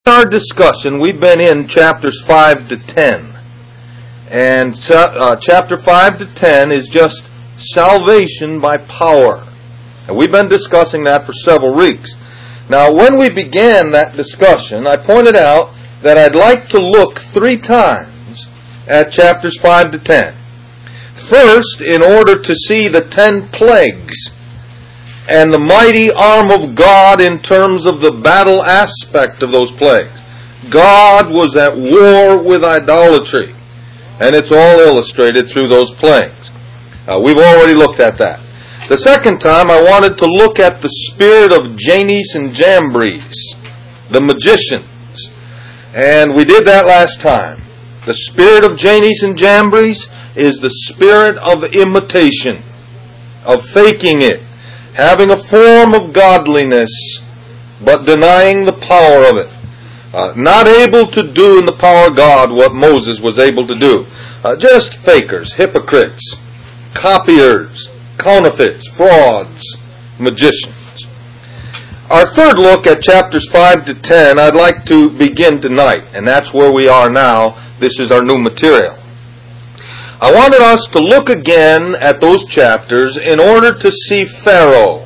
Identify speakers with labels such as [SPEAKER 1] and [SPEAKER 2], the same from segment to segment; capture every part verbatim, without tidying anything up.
[SPEAKER 1] In our discussion, we've been in chapters five to ten. And uh, chapter five to ten is just salvation by power. And we've been discussing that for several weeks. Now, when we began that discussion, I pointed out that I'd like to look three times at chapters five to ten. First, in order to see the ten plagues and the mighty arm of God in terms of the battle aspect of those plagues. God was at war with idolatry, and it's all illustrated through those plagues. Uh, we've already looked at that. The second time I wanted to look at the spirit of Jannes and Jambres, the magicians, and we did that last time. The spirit of Jannes and Jambres is the spirit of imitation, of faking it, having a form of godliness, but denying the power of it. Uh, not able to do in the power of God what Moses was able to do. Uh, just fakers, hypocrites, copiers, counterfeits, frauds, magicians. Our third look at chapters five to ten, I'd like to begin tonight, and that's where we are now. This is our new material. I wanted us to look again at those chapters in order to see Pharaoh.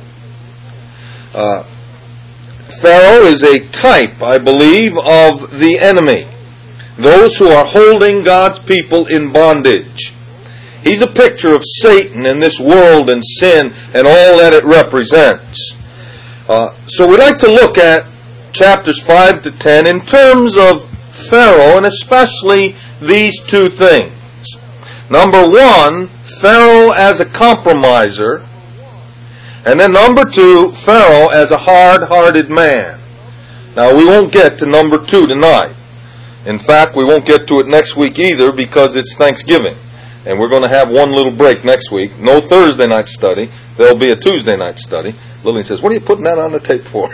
[SPEAKER 1] Uh, Pharaoh is a type, I believe, of the enemy. Those who are holding God's people in bondage. He's a picture of Satan and this world and sin and all that it represents. Uh, so we'd like to look at chapters five to ten in terms of Pharaoh, and especially these two things. Number one, Pharaoh as a compromiser. And then number two, Pharaoh as a hard-hearted man. Now we won't get to number two tonight. In fact, we won't get to it next week either because it's Thanksgiving. And we're going to have one little break next week. No Thursday night study. There'll be a Tuesday night study. Lillian says, what are you putting that on the tape for?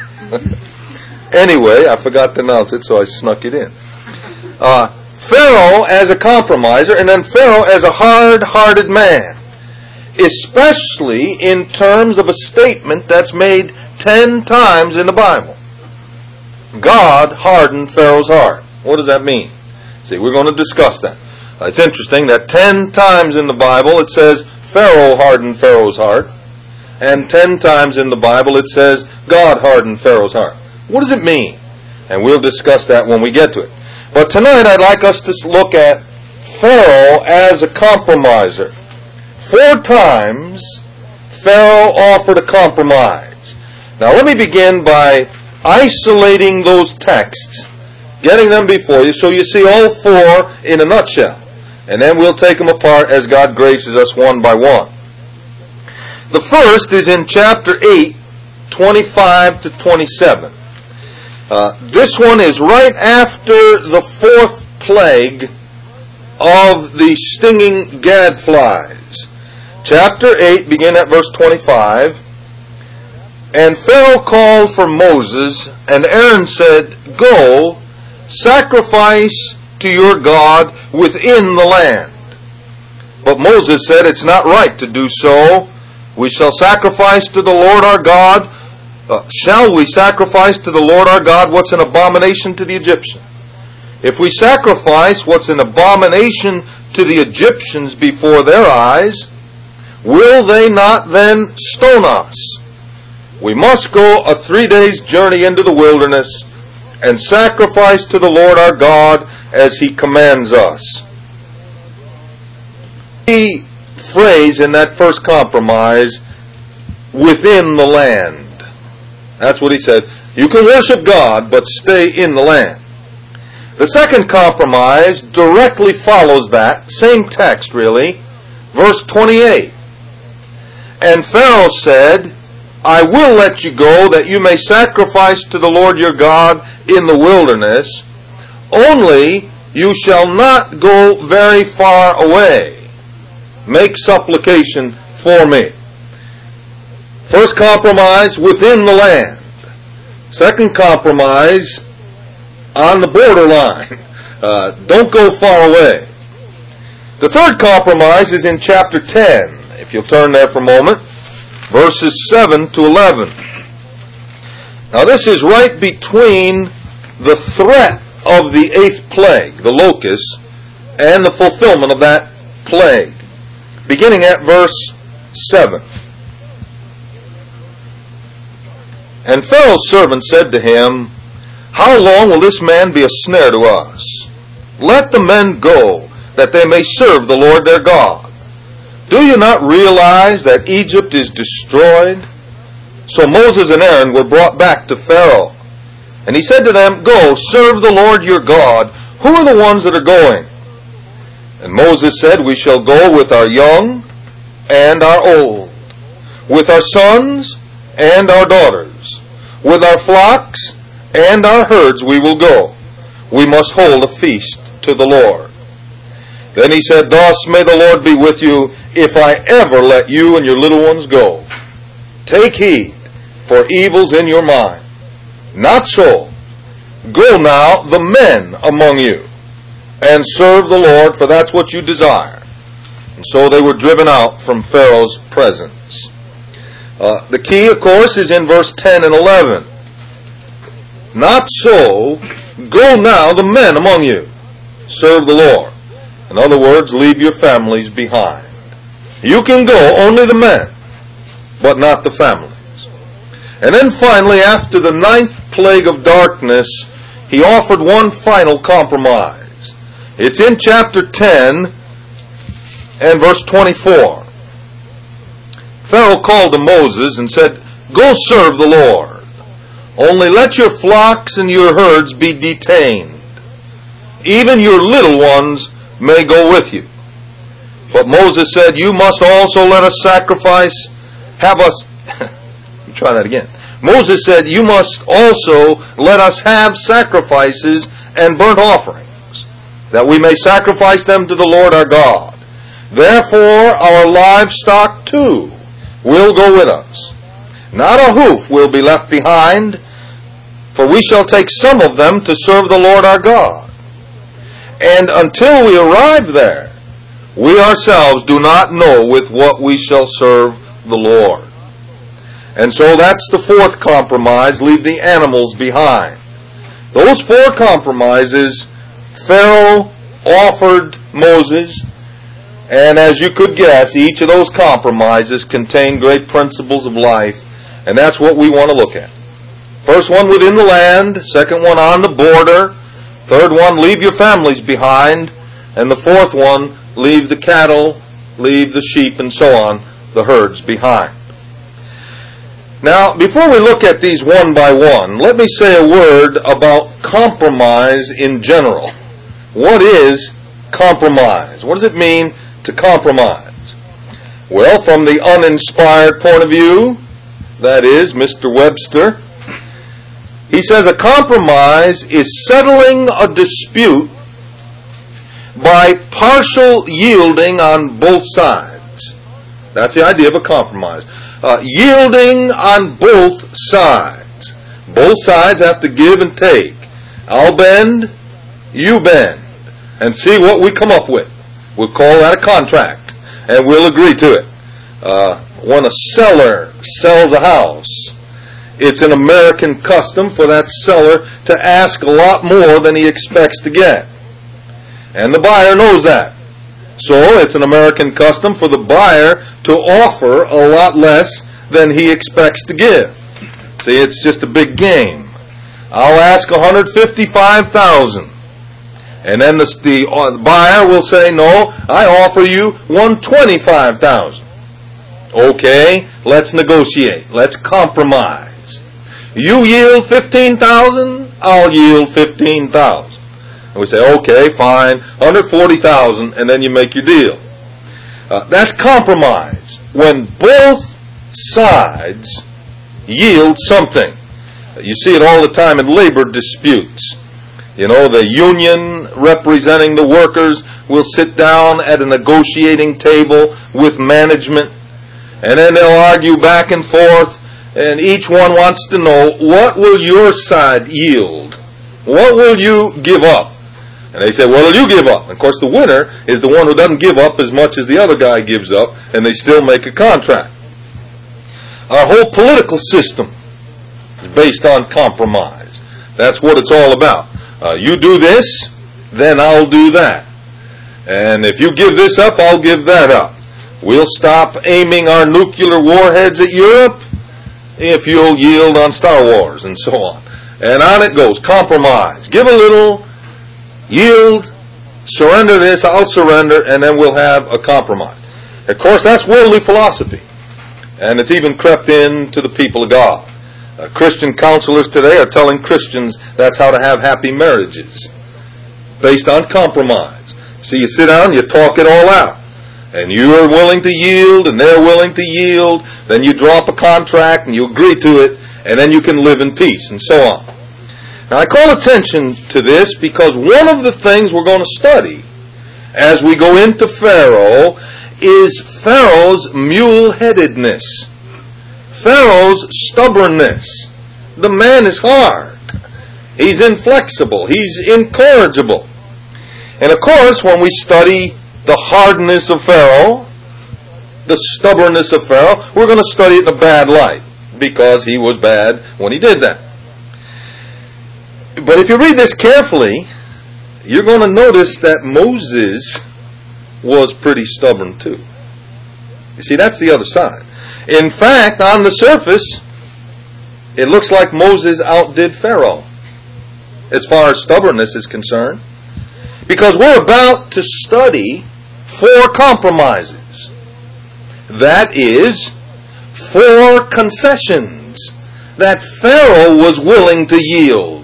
[SPEAKER 1] Anyway, I forgot to announce it, so I snuck it in. Uh, Pharaoh as a compromiser, and then Pharaoh as a hard-hearted man. Especially in terms of a statement that's made ten times in the Bible. God hardened Pharaoh's heart. What does that mean? See, we're going to discuss that. Uh, it's interesting that ten times in the Bible it says Pharaoh hardened Pharaoh's heart, and ten times in the Bible it says God hardened Pharaoh's heart. What does it mean? And we'll discuss that when we get to it. But tonight I'd like us to look at Pharaoh as a compromiser. Four times Pharaoh offered a compromise. Now let me begin by isolating those texts, getting them before you so you see all four in a nutshell. And then we'll take them apart as God graces us one by one. The first is in chapter eight, twenty-five to twenty-seven. Uh, this one is right after the fourth plague of the stinging gadflies. Chapter eight, begin at verse twenty-five. And Pharaoh called for Moses, and Aaron said, Go, sacrifice to your God within the land. But Moses said, It's not right to do so. We shall sacrifice to the Lord our God. Uh, shall we sacrifice to the Lord our God what's an abomination to the Egyptians? If we sacrifice what's an abomination to the Egyptians before their eyes, will they not then stone us? We must go a three days journey into the wilderness and sacrifice to the Lord our God as He commands us. The phrase in that first compromise, within the land. That's what he said. You can worship God, but stay in the land. The second compromise directly follows that. Same text, really. Verse twenty-eight. And Pharaoh said, I will let you go, that you may sacrifice to the Lord your God in the wilderness. Only you shall not go very far away. Make supplication for me. First compromise, within the land. Second compromise, on the borderline. Uh, don't go far away. The third compromise is in chapter ten. If you'll turn there for a moment. Verses seven to eleven. Now this is right between the threat of the eighth plague, the locust, and the fulfillment of that plague. Beginning at verse seven. And Pharaoh's servant said to him, How long will this man be a snare to us? Let the men go, that they may serve the Lord their God. Do you not realize that Egypt is destroyed? So Moses and Aaron were brought back to Pharaoh. And he said to them, Go, serve the Lord your God. Who are the ones that are going? And Moses said, We shall go with our young and our old, with our sons and our daughters, with our flocks and our herds we will go. We must hold a feast to the Lord. Then he said, Thus may the Lord be with you, if I ever let you and your little ones go. Take heed, for evil's in your mind. Not so. Go now, the men among you, and serve the Lord, for that's what you desire. And so they were driven out from Pharaoh's presence. Uh, the key, of course, is in verse ten and eleven. Not so. Go now, the men among you. Serve the Lord. In other words, leave your families behind. You can go, only the men, but not the families. And then finally, after the ninth plague of darkness, he offered one final compromise. It's in chapter ten and verse twenty-four. Pharaoh called to Moses and said, Go serve the Lord. Only let your flocks and your herds be detained. Even your little ones may go with you. But Moses said, You must also let us sacrifice, have us... Try that again. Moses said, You must also let us have sacrifices and burnt offerings, that we may sacrifice them to the Lord our God. Therefore our livestock too will go with us. Not a hoof will be left behind, for we shall take some of them to serve the Lord our God. And until we arrive there, we ourselves do not know with what we shall serve the Lord. And so that's the fourth compromise, leave the animals behind. Those four compromises Pharaoh offered Moses, and as you could guess, each of those compromises contain great principles of life, and that's what we want to look at. First one, within the land. Second one, on the border. Third one, leave your families behind. And the fourth one, leave the cattle, leave the sheep, and so on, the herds behind. Now, before we look at these one by one, let me say a word about compromise in general. What is compromise? What does it mean to compromise? Well, from the uninspired point of view, that is, Mister Webster, he says a compromise is settling a dispute by partial yielding on both sides. That's the idea of a compromise. Uh, yielding on both sides. Both sides have to give and take. I'll bend, you bend, and see what we come up with. We'll call that a contract, and we'll agree to it. Uh, when a seller sells a house, it's an American custom for that seller to ask a lot more than he expects to get. And the buyer knows that. So it's an American custom for the buyer to offer a lot less than he expects to give. See, it's just a big game. I'll ask one hundred fifty-five thousand dollars. And then the, the, uh, the buyer will say, no, I offer you one hundred twenty-five thousand dollars. Okay, let's negotiate. Let's compromise. You yield fifteen thousand dollars, I'll yield fifteen thousand dollars. And we say, okay, fine, one hundred forty thousand dollars, and then you make your deal. Uh, that's compromise. When both sides yield something. You see it all the time in labor disputes. You know, the union representing the workers will sit down at a negotiating table with management, and then they'll argue back and forth, and each one wants to know, what will your side yield? What will you give up? And they say, what will you give up? And of course, the winner is the one who doesn't give up as much as the other guy gives up, and they still make a contract. Our whole political system is based on compromise. That's what it's all about. Uh, you do this, then I'll do that. And if you give this up, I'll give that up. We'll stop aiming our nuclear warheads at Europe if you'll yield on Star Wars, and so on. And on it goes. Compromise. Give a little, yield, surrender this, I'll surrender, and then we'll have a compromise. Of course, that's worldly philosophy. And it's even crept into the people of God. Uh, Christian counselors today are telling Christians that's how to have happy marriages, based on compromise. So you sit down, you talk it all out. And you are willing to yield, and they're willing to yield. Then you draw up a contract, and you agree to it, and then you can live in peace, and so on. Now, I call attention to this because one of the things we're going to study as we go into Pharaoh is Pharaoh's mule-headedness. Pharaoh's stubbornness. The man is hard. He's inflexible. He's incorrigible. And of course, when we study the hardness of Pharaoh, the stubbornness of Pharaoh, we're going to study it in a bad light, because he was bad when he did that. But if you read this carefully, you're going to notice that Moses was pretty stubborn too. You see, that's the other side. In fact, on the surface, it looks like Moses outdid Pharaoh as far as stubbornness is concerned, because we're about to study four compromises. That is, four concessions that Pharaoh was willing to yield.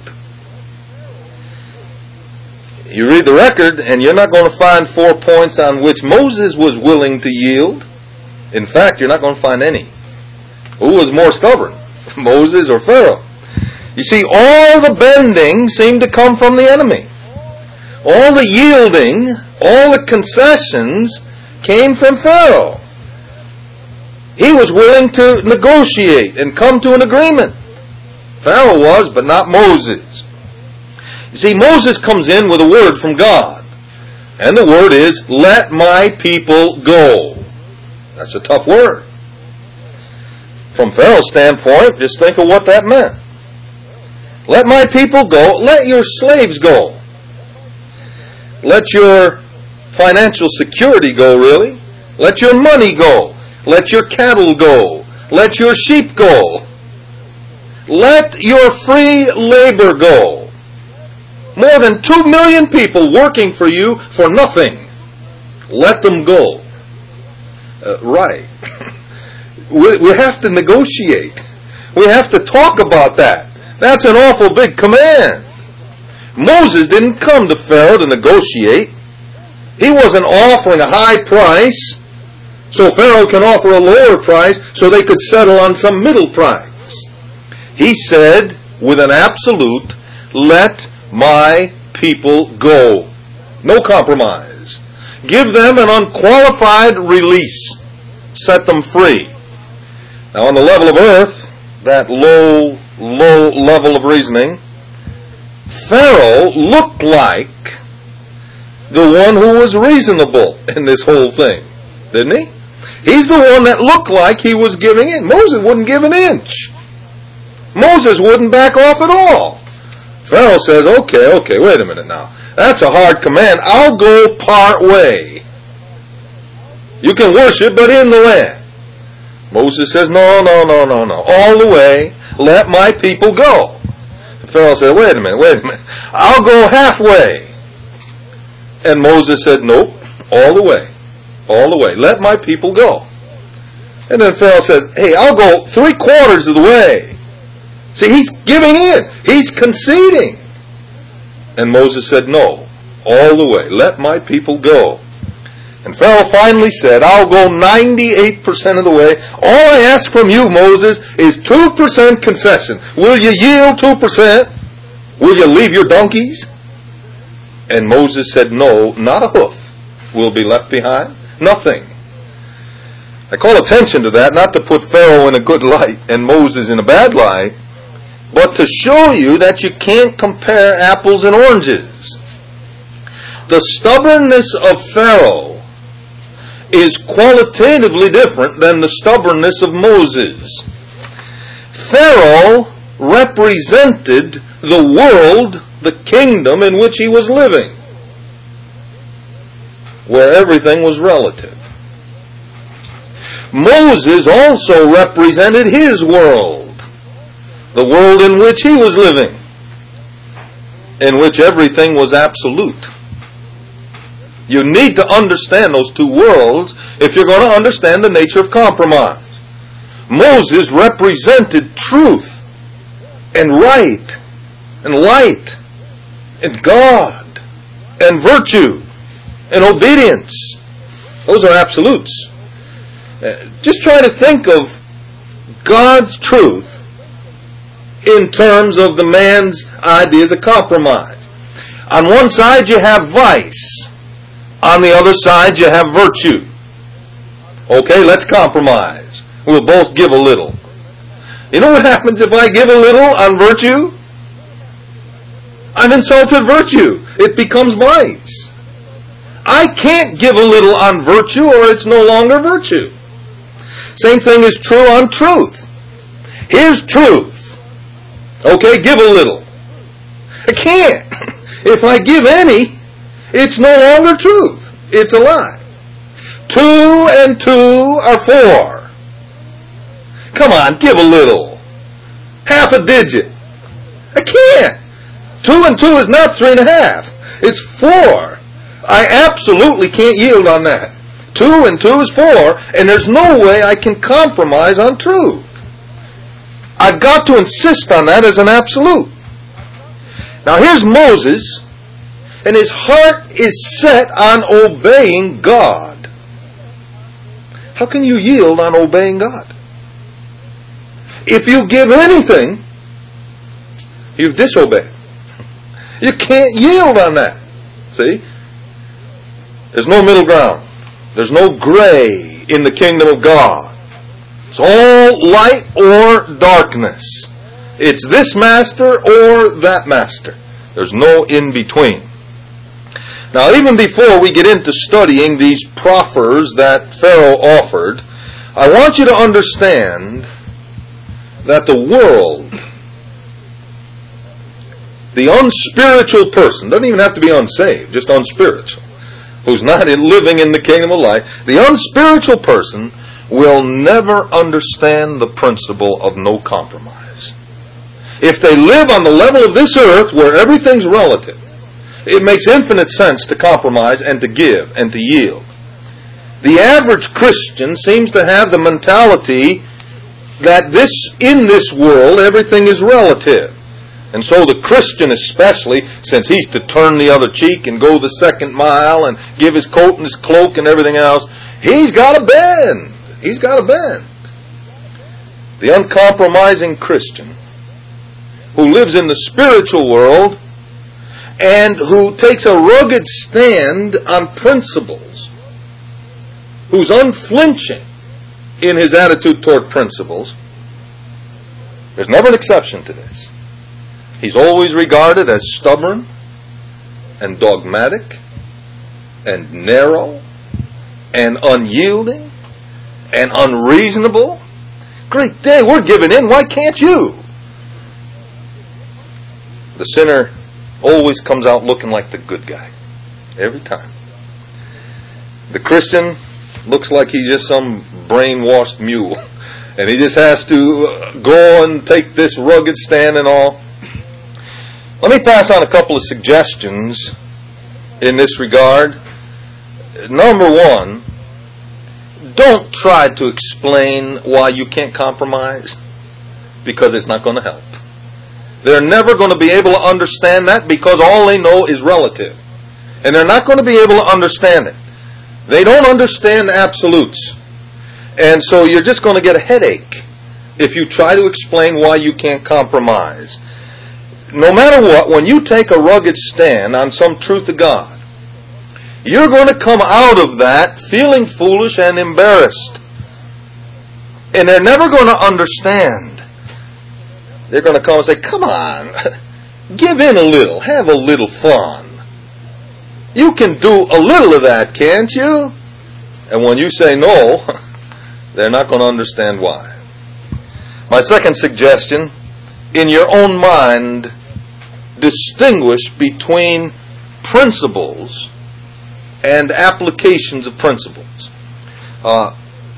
[SPEAKER 1] You read the record, and you're not going to find four points on which Moses was willing to yield. In fact, you're not going to find any. Who was more stubborn, Moses or Pharaoh? You see, all the bending seemed to come from the enemy. All the yielding, all the concessions came from Pharaoh. He was willing to negotiate and come to an agreement. Pharaoh was, but not Moses. You see, Moses comes in with a word from God. And the word is, let my people go. That's a tough word. From Pharaoh's standpoint, just think of what that meant. Let my people go. Let your slaves go. Let your financial security go, really. Let your money go. Let your cattle go. Let your sheep go. Let your free labor go. More than two million people working for you for nothing. Let them go. Uh, right. we, we have to negotiate. We have to talk about that. That's an awful big command. Moses didn't come to Pharaoh to negotiate. He wasn't offering a high price so Pharaoh can offer a lower price so they could settle on some middle price. He said with an absolute, let my people go. No compromise. Give them an unqualified release. Set them free. Now on the level of earth, that low, low level of reasoning, Pharaoh looked like the one who was reasonable in this whole thing, didn't he? He's the one that looked like he was giving in. Moses wouldn't give an inch. Moses wouldn't back off at all. Pharaoh says, okay, okay, wait a minute now. That's a hard command. I'll go part way. You can worship, but in the land. Moses says, no, no, no, no, no. All the way. Let my people go. Pharaoh said, wait a minute, wait a minute. I'll go halfway. And Moses said, nope, all the way. All the way. Let my people go. And then Pharaoh says, hey, I'll go three quarters of the way. See, he's giving in. He's conceding. And Moses said, no, all the way. Let my people go. And Pharaoh finally said, I'll go ninety-eight percent of the way. All I ask from you, Moses, is two percent concession. Will you yield two percent? Will you leave your donkeys? And Moses said, no, not a hoof will be left behind. Nothing. I call attention to that, not to put Pharaoh in a good light and Moses in a bad light, but to show you that you can't compare apples and oranges. The stubbornness of Pharaoh is qualitatively different than the stubbornness of Moses. Pharaoh represented the world, the kingdom in which he was living, where everything was relative. Moses also represented his world, the world in which he was living, in which everything was absolute. You need to understand those two worlds if you're going to understand the nature of compromise. Moses represented truth and right and light and God and virtue and obedience. Those are absolutes. Just try to think of God's truth in terms of the man's ideas of compromise. On one side you have vice. On the other side you have virtue. Okay, let's compromise. We'll both give a little. You know what happens if I give a little on virtue? I've insulted virtue. It becomes vice. I can't give a little on virtue or it's no longer virtue. Same thing is true on truth. Here's truth. Okay, give a little. I can't. If I give any, it's no longer truth. It's a lie. Two and two are four. Come on, give a little. Half a digit. I can't. Two and two is not three and a half. It's four. I absolutely can't yield on that. Two and two is four, and there's no way I can compromise on truth. I've got to insist on that as an absolute. Now here's Moses, and his heart is set on obeying God. How can you yield on obeying God? If you give anything, you've disobeyed. You can't yield on that. See? There's no middle ground. There's no gray in the kingdom of God. It's all light or darkness. It's this master or that master. There's no in between. Now, even before we get into studying these proffers that Pharaoh offered, I want you to understand that the world, the unspiritual person, doesn't even have to be unsaved, just unspiritual, who's not living in the kingdom of light, the unspiritual person will never understand the principle of no compromise. If they live on the level of this earth where everything's relative, it makes infinite sense to compromise and to give and to yield. The average Christian seems to have the mentality that this, in this world, everything is relative. And so the Christian especially, since he's to turn the other cheek and go the second mile and give his coat and his cloak and everything else, he's got to bend. He's got to bend. The uncompromising Christian who lives in the spiritual world and who takes a rugged stand on principles, who's unflinching in his attitude toward principles, there's never an exception to this. He's always regarded as stubborn and dogmatic and narrow and unyielding and unreasonable. Great day, we're giving in. Why can't you? The sinner always comes out looking like the good guy. Every time. The Christian looks like he's just some brainwashed mule. And he just has to go and take this rugged stand and all. Let me pass on a couple of suggestions in this regard. Number one, don't try to explain why you can't compromise, because it's not going to help. They're never going to be able to understand that because all they know is relative. And they're not going to be able to understand it. They don't understand absolutes. And so you're just going to get a headache if you try to explain why you can't compromise. No matter what, when you take a rugged stand on some truth of God, you're going to come out of that feeling foolish and embarrassed. And they're never going to understand. They're going to come and say, come on, give in a little, have a little fun. You can do a little of that, can't you? And when you say no, they're not going to understand why. My second suggestion in your own mind distinguish between principles and applications of principles. Uh,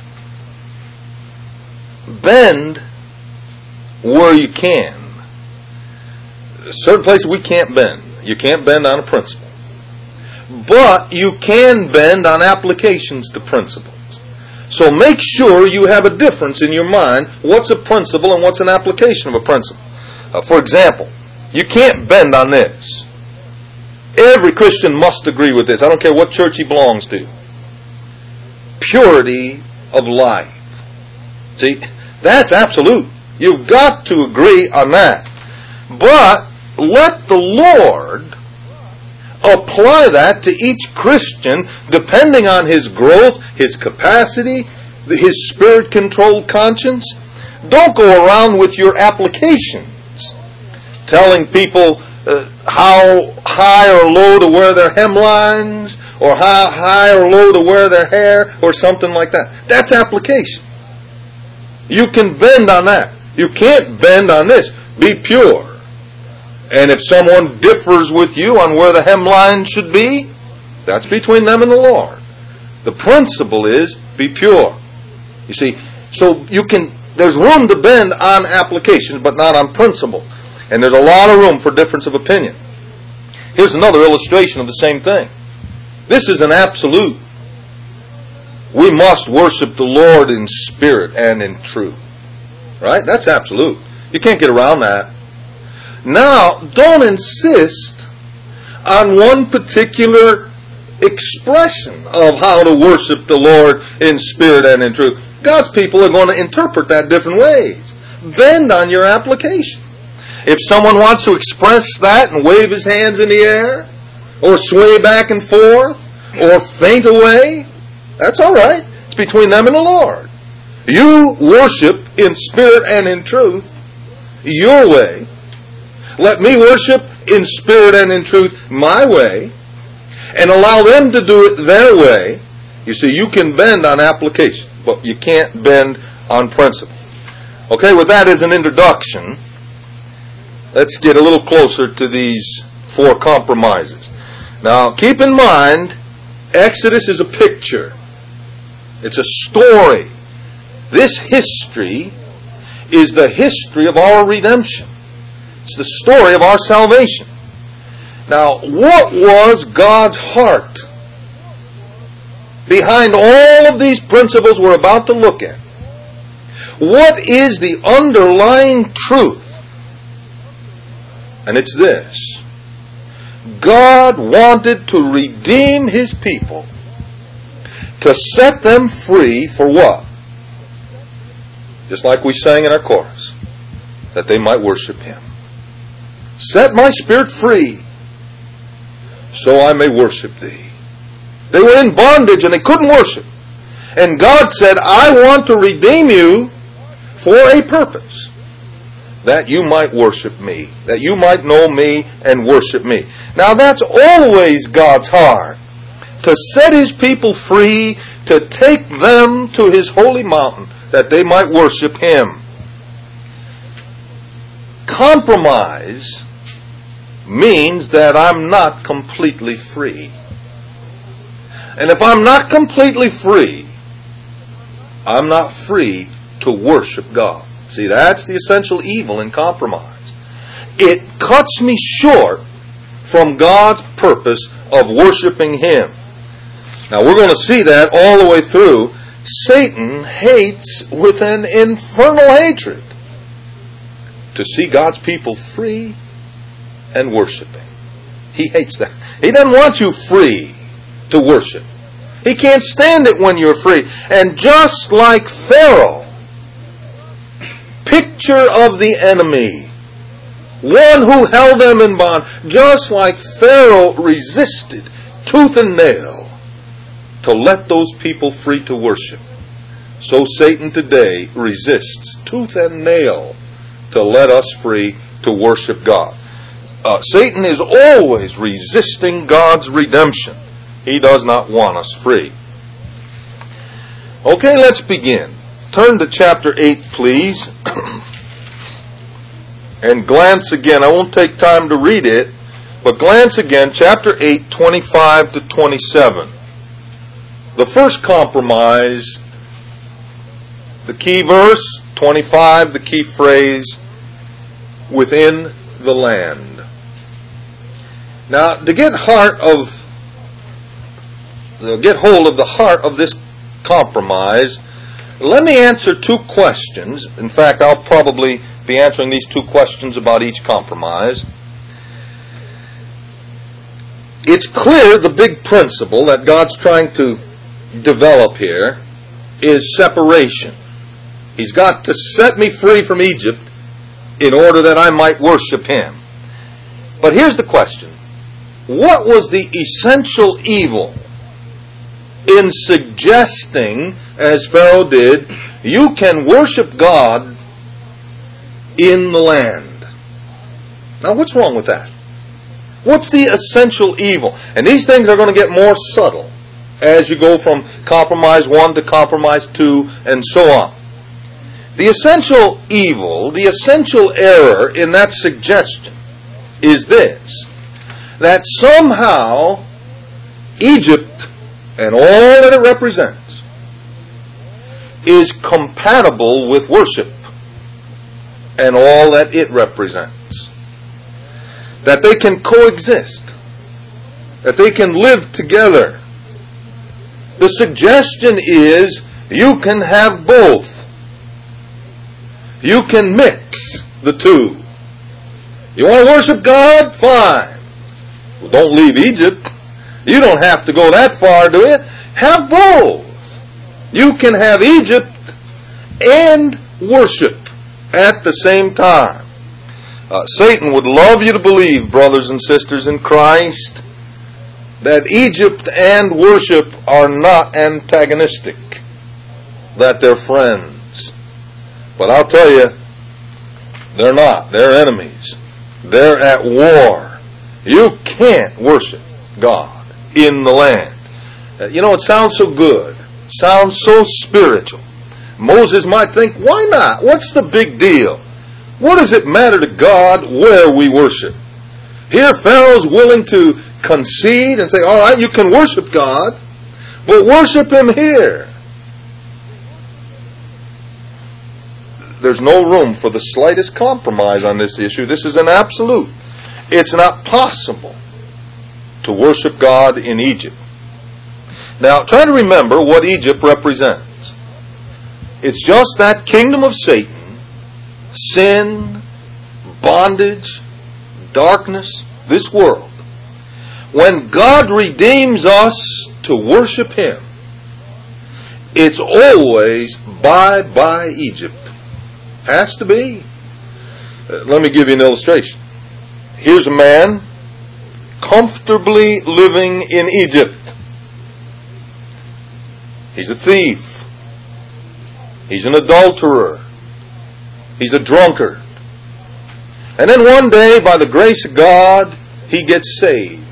[SPEAKER 1] bend where you can. Certain places we can't bend. You can't bend on a principle. But you can bend on applications to principles. So make sure you have a difference in your mind. What's a principle and what's an application of a principle? Uh, for example, you can't bend on this. Every Christian must agree with this. I don't care what church he belongs to. Purity of life. See, that's absolute. You've got to agree on that. But let the Lord apply that to each Christian depending on his growth, his capacity, his spirit-controlled conscience. Don't go around with your applications, telling people uh, how high or low to wear their hemlines, or how high or low to wear their hair, or something like that. That's application. You can bend on that. You can't bend on this. Be pure. And if someone differs with you on where the hemline should be, that's between them and the Lord. The principle is, be pure. You see, so you can, there's room to bend on applications, but not on principle. And there's a lot of room for difference of opinion. Here's another illustration of the same thing. This is an absolute. We must worship the Lord in spirit and in truth. Right? That's absolute. You can't get around that. Now, don't insist on one particular expression of how to worship the Lord in spirit and in truth. God's people are going to interpret that different ways. Bend on your application. If someone wants to express that and wave his hands in the air, or sway back and forth, or faint away, that's all right. It's between them and the Lord. You worship in spirit and in truth your way. Let me worship in spirit and in truth my way, and allow them to do it their way. You see, you can bend on application, but you can't bend on principle. Okay, with that as an introduction, let's get a little closer to these four compromises. Now, keep in mind, Exodus is a picture. It's a story. This history is the history of our redemption. It's the story of our salvation. Now, what was God's heart behind all of these principles we're about to look at? What is the underlying truth? And it's this. God wanted to redeem His people, to set them free for what? Just like we sang in our chorus, that they might worship Him. Set my spirit free, so I may worship Thee. They were in bondage and they couldn't worship. And God said, I want to redeem you for a purpose, that you might worship Me, that you might know Me and worship Me. Now that's always God's heart, to set His people free, to take them to His holy mountain, that they might worship Him. Compromise means that I'm not completely free. And if I'm not completely free, I'm not free to worship God. See, that's the essential evil in compromise. It cuts me short from God's purpose of worshiping Him. Now, we're going to see that all the way through. Satan hates with an infernal hatred to see God's people free and worshiping. He hates that. He doesn't want you free to worship. He can't stand it when you're free. And just like Pharaoh, picture of the enemy, one who held them in bond, just like Pharaoh resisted tooth and nail to let those people free to worship, so Satan today resists tooth and nail to let us free to worship God. Uh, Satan is always resisting God's redemption. He does not want us free. Okay, let's begin. Turn to chapter eight, please. and glance again. I won't take time to read it, but glance again, chapter eight, twenty-five to twenty-seven. The first compromise, the key verse, twenty-five, the key phrase, within the land. Now, to get heart of, get hold of the heart of this compromise, let me answer two questions. In fact, I'll probably be answering these two questions about each compromise. It's clear the big principle that God's trying to develop here is separation. He's got to set me free from Egypt in order that I might worship Him. But here's the question. What was the essential evil in suggesting, as Pharaoh did, you can worship God in the land? Now, what's wrong with that? What's the essential evil? And these things are going to get more subtle as you go from compromise one to compromise two and so on. The essential evil, the essential error in that suggestion is this: that somehow Egypt and all that it represents is compatible with worship and all that it represents. That they can coexist. That they can live together. The suggestion is you can have both. You can mix the two. You want to worship God? Fine. Well, don't leave Egypt. You don't have to go that far, do you? Have both. You can have Egypt and worship at the same time. Uh, Satan would love you to believe, brothers and sisters in Christ, that Egypt and worship are not antagonistic, that they're friends. But I'll tell you, they're not. They're enemies. They're at war. You can't worship God in the land. Uh, you know, it sounds so good. It sounds so spiritual. Moses might think, why not? What's the big deal? What does it matter to God where we worship? Here Pharaoh's willing to concede and say, all right, you can worship God, but worship Him here. There's no room for the slightest compromise on this issue. This is an absolute. It's not possible to worship God in Egypt. Now, try to remember what Egypt represents. It's just that kingdom of Satan, sin, bondage, darkness, this world. When God redeems us to worship Him, it's always bye-bye Egypt. Has to be. Uh, let me give you an illustration. Here's a man comfortably living in Egypt. He's a thief. He's an adulterer. He's a drunkard. And then one day, by the grace of God, he gets saved.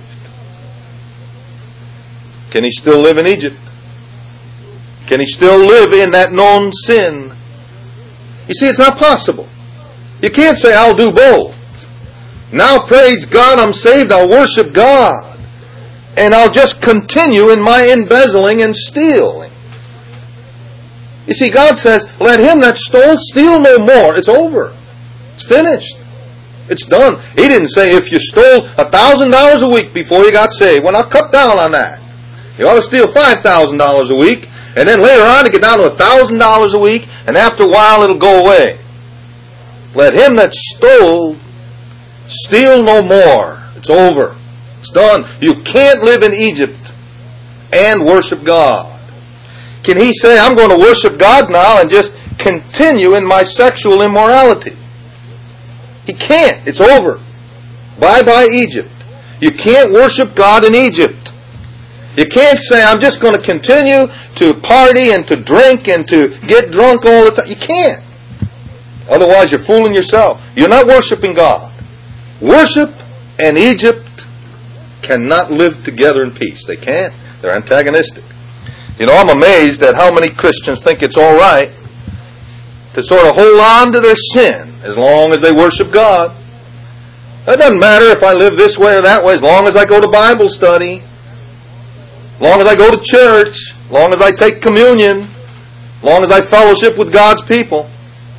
[SPEAKER 1] Can he still live in Egypt? Can he still live in that known sin? You see, it's not possible. You can't say, I'll do both. Now, praise God, I'm saved, I'll worship God. And I'll just continue in my embezzling and stealing. You see, God says, let him that stole steal no more. It's over. It's finished. It's done. He didn't say if you stole a thousand dollars a week before you got saved. Well, now cut down on that. You ought to steal five thousand dollars a week, and then later on to get down to a thousand dollars a week, and after a while it'll go away. Let him that stole steal no more. It's over. It's done. You can't live in Egypt and worship God. Can he say, I'm going to worship God now and just continue in my sexual immorality? He can't. It's over. Bye-bye Egypt. You can't worship God in Egypt. You can't say, I'm just going to continue to party and to drink and to get drunk all the time. You can't. Otherwise, you're fooling yourself. You're not worshiping God. Worship and Egypt cannot live together in peace. They can't. They're antagonistic. You know, I'm amazed at how many Christians think it's all right to sort of hold on to their sin as long as they worship God. It doesn't matter if I live this way or that way, as long as I go to Bible study, as long as I go to church, as long as I take communion, as long as I fellowship with God's people.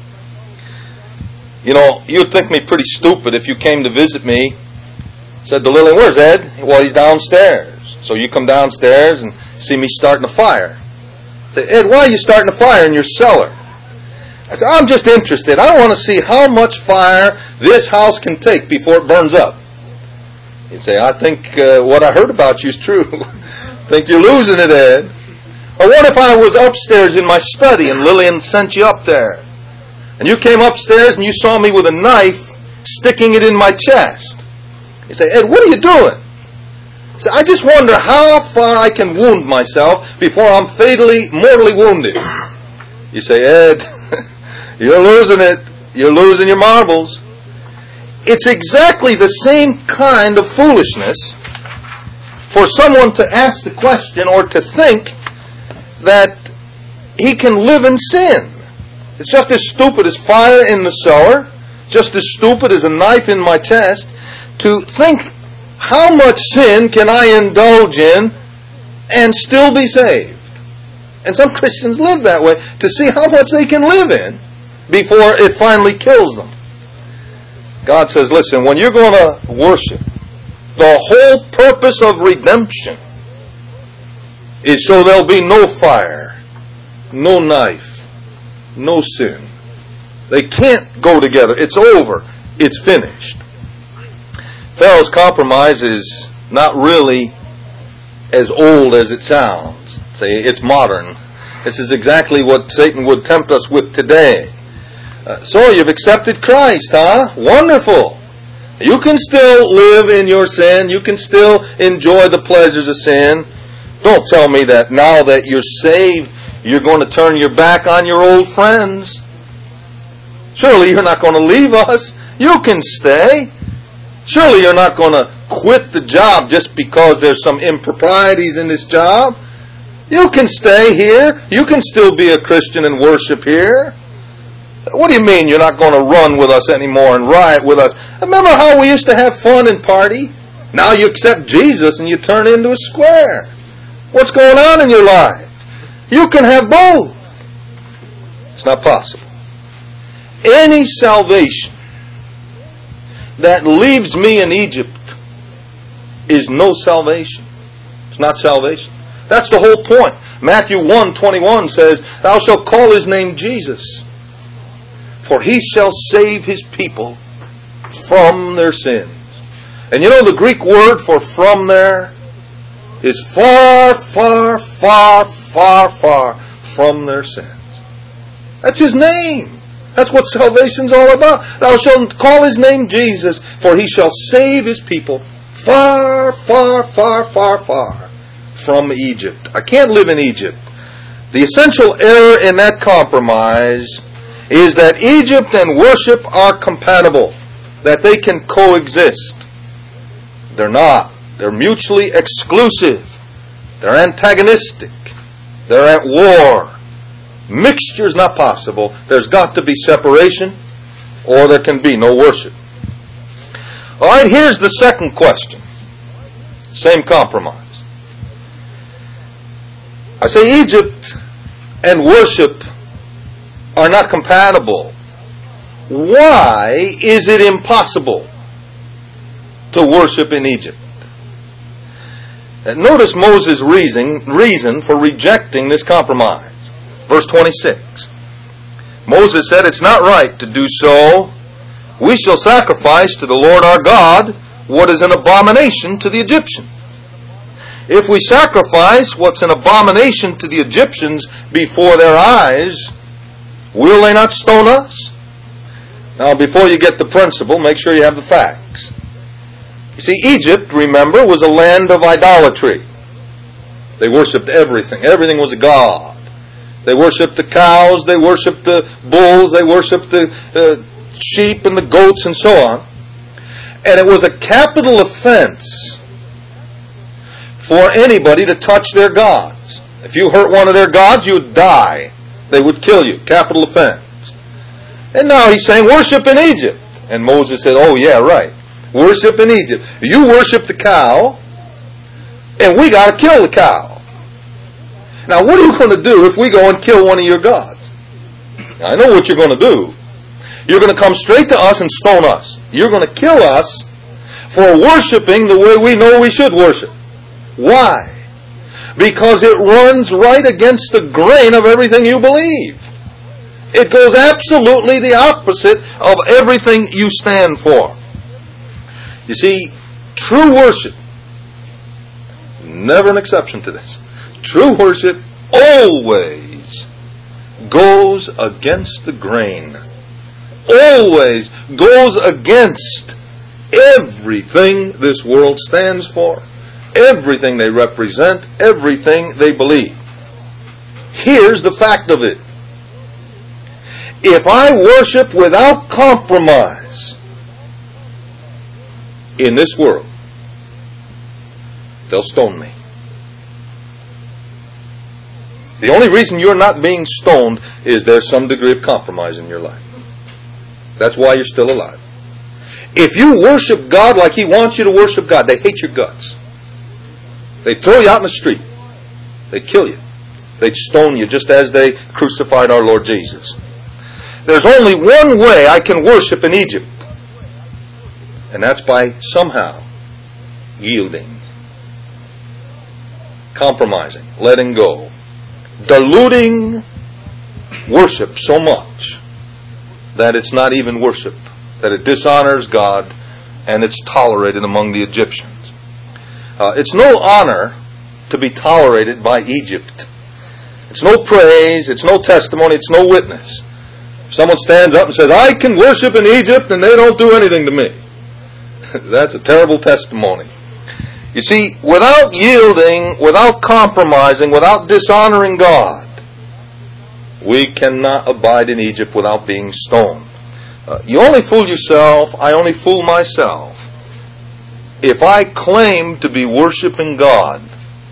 [SPEAKER 1] You know, you'd think me pretty stupid if you came to visit me, said to Lillian, "Where's Ed?" "Well, he's downstairs." So you come downstairs and see me starting a fire. Say, "Ed, why are you starting a fire in your cellar?" I said, "I'm just interested. I want to see how much fire this house can take before it burns up." He'd say, "I think uh, what I heard about you is true. I think you're losing it, Ed." Or what if I was upstairs in my study and Lillian sent you up there? And you came upstairs and you saw me with a knife sticking it in my chest. You say, "Ed, what are you doing?" I say, "I just wonder how far I can wound myself before I'm fatally, mortally wounded." You say, "Ed, you're losing it. You're losing your marbles." It's exactly the same kind of foolishness for someone to ask the question or to think that he can live in sin. It's just as stupid as fire in the cellar, just as stupid as a knife in my chest, to think, how much sin can I indulge in and still be saved? And some Christians live that way, to see how much they can live in before it finally kills them. God says, listen, when you're going to worship, the whole purpose of redemption is so there'll be no fire, no knife, no sin. They can't go together. It's over. It's finished. Pharaoh's compromise is not really as old as it sounds. Say, it's modern. This is exactly what Satan would tempt us with today. Uh, so you've accepted Christ, huh? Wonderful. You can still live in your sin. You can still enjoy the pleasures of sin. Don't tell me that now that you're saved, you're going to turn your back on your old friends. Surely you're not going to leave us. You can stay. Surely you're not going to quit the job just because there's some improprieties in this job. You can stay here. You can still be a Christian and worship here. What do you mean you're not going to run with us anymore and riot with us? Remember how we used to have fun and party? Now you accept Jesus and you turn into a square. What's going on in your life? You can have both. It's not possible. Any salvation that leaves me in Egypt is no salvation. It's not salvation. That's the whole point. Matthew one twenty-one says, "Thou shalt call his name Jesus, for he shall save his people from their sins." And you know the Greek word for "from" there is far, far, far, far, far from their sins. That's his name. That's what salvation's all about. Thou shalt call his name Jesus, for he shall save his people far, far, far, far, far from Egypt. I can't live in Egypt. The essential error in that compromise is that Egypt and worship are compatible, that they can coexist. They're not. They're mutually exclusive. They're antagonistic. They're at war. Mixture is not possible. There's got to be separation, or there can be no worship. All right, here's the second question. Same compromise. I say Egypt and worship are not compatible. Why is it impossible to worship in Egypt? And notice Moses' reason, reason for rejecting this compromise. Verse twenty-six. Moses said, "It's not right to do so. We shall sacrifice to the Lord our God what is an abomination to the Egyptians. If we sacrifice what's an abomination to the Egyptians before their eyes, will they not stone us?" Now, before you get the principle, make sure you have the facts. You see, Egypt, remember, was a land of idolatry. They worshipped everything. Everything was a god. They worshipped the cows, they worshipped the bulls, they worshipped the uh, sheep and the goats and so on. And it was a capital offense for anybody to touch their gods. If you hurt one of their gods, you would die. They would kill you. Capital offense. And now he's saying, worship in Egypt. And Moses said, oh yeah, right. Worship in Egypt. You worship the cow, and we got to kill the cow. Now, what are you going to do if we go and kill one of your gods? I know what you're going to do. You're going to come straight to us and stone us. You're going to kill us for worshiping the way we know we should worship. Why? Because it runs right against the grain of everything you believe. It goes absolutely the opposite of everything you stand for. You see, true worship, never an exception to this, true worship always goes against the grain. Always goes against everything this world stands for, everything they represent, everything they believe. Here's the fact of it. If I worship without compromise in this world, they'll stone me. The only reason you're not being stoned is there's some degree of compromise in your life. That's why you're still alive. If you worship God like He wants you to worship God, they hate your guts. They'd throw you out in the street. They'd kill you. They'd stone you just as they crucified our Lord Jesus. There's only one way I can worship in Egypt, and that's by somehow yielding, compromising, letting go, diluting worship so much that it's not even worship, that it dishonors God, and it's tolerated among the Egyptians. Uh, it's no honor to be tolerated by Egypt. It's no praise, it's no testimony, it's no witness. Someone stands up and says, I can worship in Egypt and they don't do anything to me. That's a terrible testimony. You see, without yielding, without compromising, without dishonoring God, we cannot abide in Egypt without being stoned. Uh, you only fool yourself, I only fool myself, if I claim to be worshiping God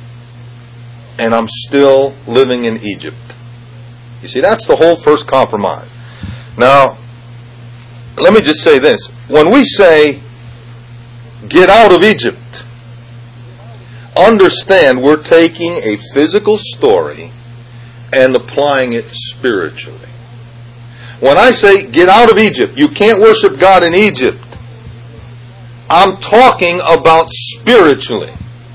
[SPEAKER 1] and I'm still living in Egypt. You see, that's the whole first compromise. Now, let me just say this. When we say, get out of Egypt, understand we're taking a physical story and applying it spiritually. When I say, get out of Egypt, you can't worship God in Egypt, I'm talking about spiritually.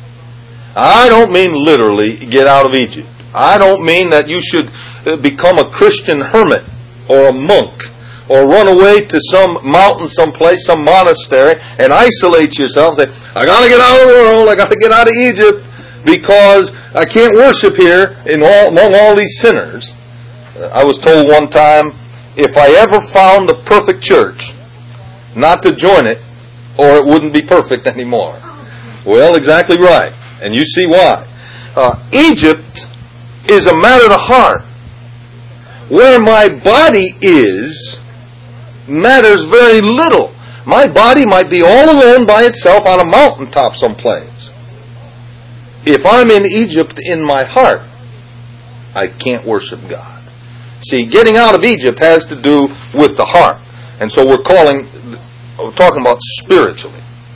[SPEAKER 1] I don't mean literally get out of Egypt. I don't mean that you should become a Christian hermit or a monk or run away to some mountain someplace, some monastery, and isolate yourself and say, I got to get out of the world, I got to get out of Egypt because I can't worship here in all, among all these sinners. I was told one time, if I ever found a perfect church, not to join it, or it wouldn't be perfect anymore. Well, exactly right. And you see why. Uh, Egypt is a matter of the heart. Where my body is matters very little. My body might be all alone by itself on a mountaintop someplace. If I'm in Egypt in my heart, I can't worship God. See, getting out of Egypt has to do with the heart. And so we're calling, we're talking about spiritually.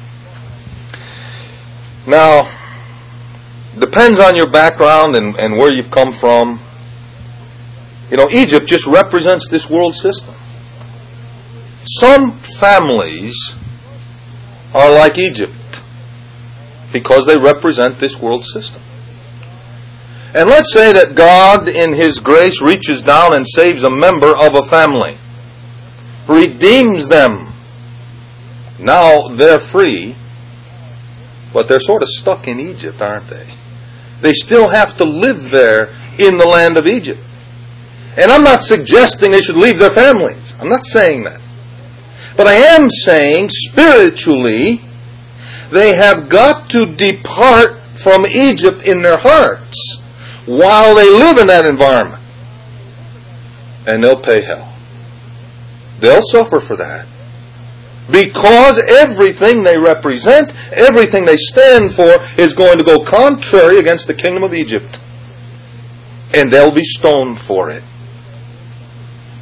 [SPEAKER 1] Now, depends on your background and, and where you've come from. You know, Egypt just represents this world system. Some families are like Egypt because they represent this world system. And let's say that God in His grace reaches down and saves a member of a family, redeems them. Now they're free, but they're sort of stuck in Egypt, aren't they? They still have to live there in the land of Egypt. And I'm not suggesting they should leave their families. I'm not saying that. But I am saying spiritually, they have got to depart from Egypt in their hearts while they live in that environment. And they'll pay hell. They'll suffer for that. Because everything they represent, everything they stand for, is going to go contrary against the kingdom of Egypt. And they'll be stoned for it.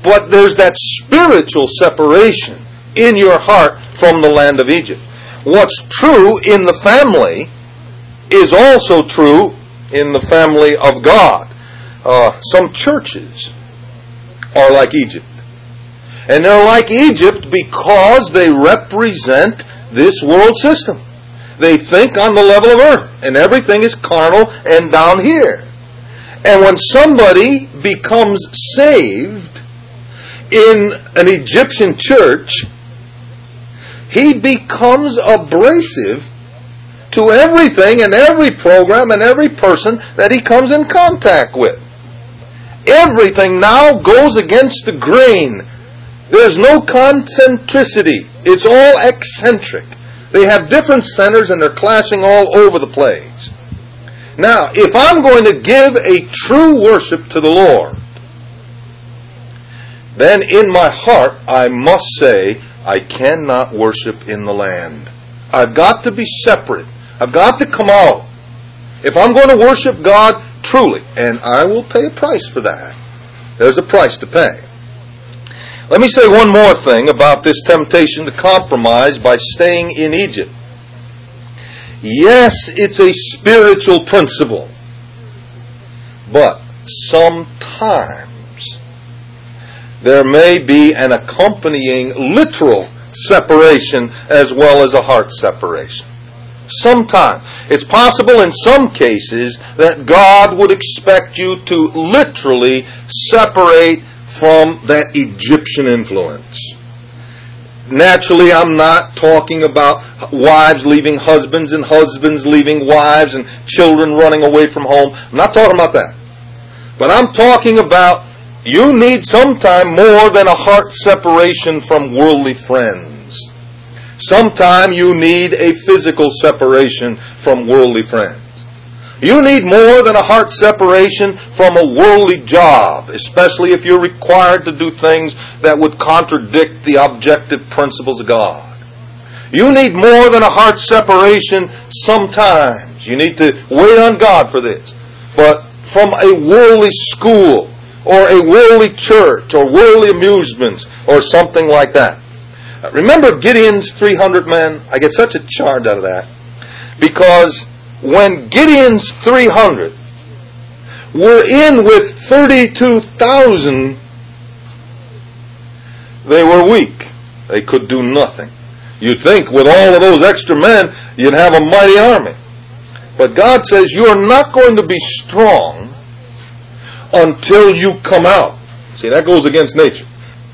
[SPEAKER 1] But there's that spiritual separation in your heart from the land of Egypt. What's true in the family is also true in the family of God. Uh, some churches are like Egypt. And they're like Egypt because they represent this world system. They think on the level of earth, and everything is carnal and down here. And when somebody becomes saved in an Egyptian church, he becomes abrasive to everything and every program and every person that he comes in contact with. Everything now goes against the grain. There's no concentricity. It's all eccentric. They have different centers and they're clashing all over the place. Now, if I'm going to give a true worship to the Lord, then in my heart I must say, I cannot worship in the land. I've got to be separate. I've got to come out. If I'm going to worship God truly, and I will pay a price for that. There's a price to pay. Let me say one more thing about this temptation to compromise by staying in Egypt. Yes, it's a spiritual principle, but sometimes there may be an accompanying literal separation as well as a heart separation. Sometimes. It's possible in some cases that God would expect you to literally separate from that Egyptian influence. Naturally, I'm not talking about wives leaving husbands and husbands leaving wives and children running away from home. I'm not talking about that. But I'm talking about you need sometime more than a heart separation from worldly friends. Sometime you need a physical separation from worldly friends. You need more than a heart separation from a worldly job, especially if you're required to do things that would contradict the objective principles of God. You need more than a heart separation sometimes. You need to wait on God for this. But from a worldly school or a worldly church or worldly amusements or something like that. Remember Gideon's three hundred men? I get such a charge out of that. Because when Gideon's three hundred were in with thirty-two thousand, they were weak. They could do nothing. You'd think with all of those extra men, you'd have a mighty army. But God says you're not going to be strong until you come out. See, that goes against nature.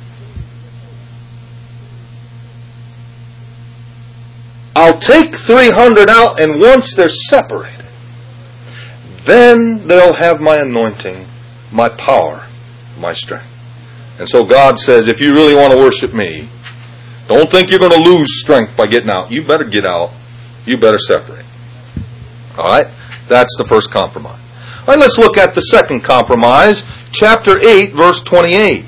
[SPEAKER 1] I'll take three hundred out, and once they're separated, then they'll have my anointing, my power, my strength. And so God says, if you really want to worship me, don't think you're going to lose strength by getting out. You better get out. You better separate. All right? That's the first compromise. All right, let's look at the second compromise. Chapter eight, verse twenty-eight.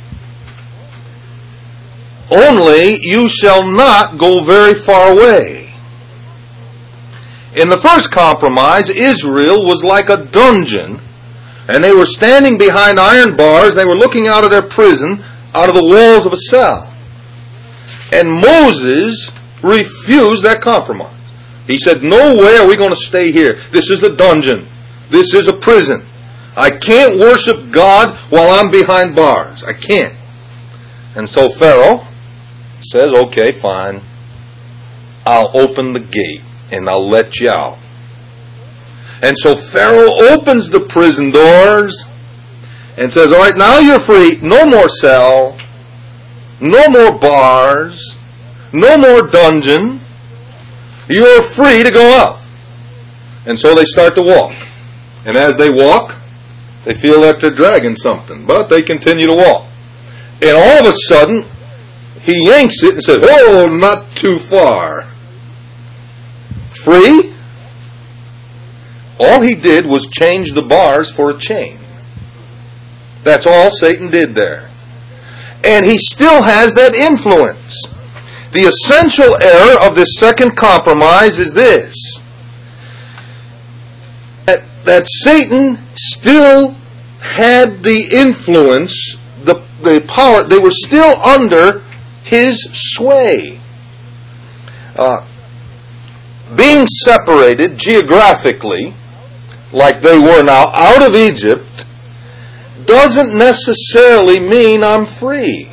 [SPEAKER 1] Only you shall not go very far away. In the first compromise, Israel was like a dungeon, and they were standing behind iron bars. They were looking out of their prison, out of the walls of a cell. And Moses refused that compromise. He said, no way are we going to stay here. This is a dungeon. This is a prison. I can't worship God while I'm behind bars. I can't. And so Pharaoh says, okay, fine. I'll open the gate and I'll let you out. And so Pharaoh opens the prison doors and says, all right, now you're free. No more cell. No more bars. No more dungeon. You're free to go out. And so they start to walk. And as they walk, they feel that they're dragging something. But they continue to walk. And all of a sudden, he yanks it and says, oh, not too far. Free? All he did was change the bars for a chain. That's all Satan did there. And he still has that influence. The essential error of this second compromise is this. That, that Satan still had the influence the, the power, they were still under his sway. Uh, being separated geographically, like they were now, out of Egypt, doesn't necessarily mean I'm free.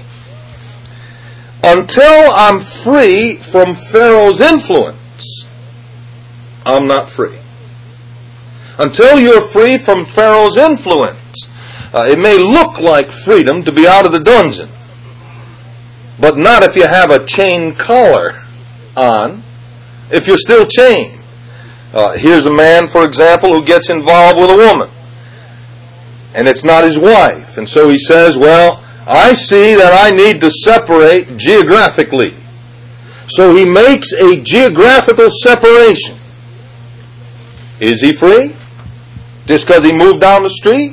[SPEAKER 1] Until I'm free from Pharaoh's influence, I'm not free. Until you're free from Pharaoh's influence, uh, it may look like freedom to be out of the dungeon, but not if you have a chain collar on, if you're still chained. Uh, here's a man, for example, who gets involved with a woman, and it's not his wife. And so he says, well, I see that I need to separate geographically. So he makes a geographical separation. Is he free? Just because he moved down the street?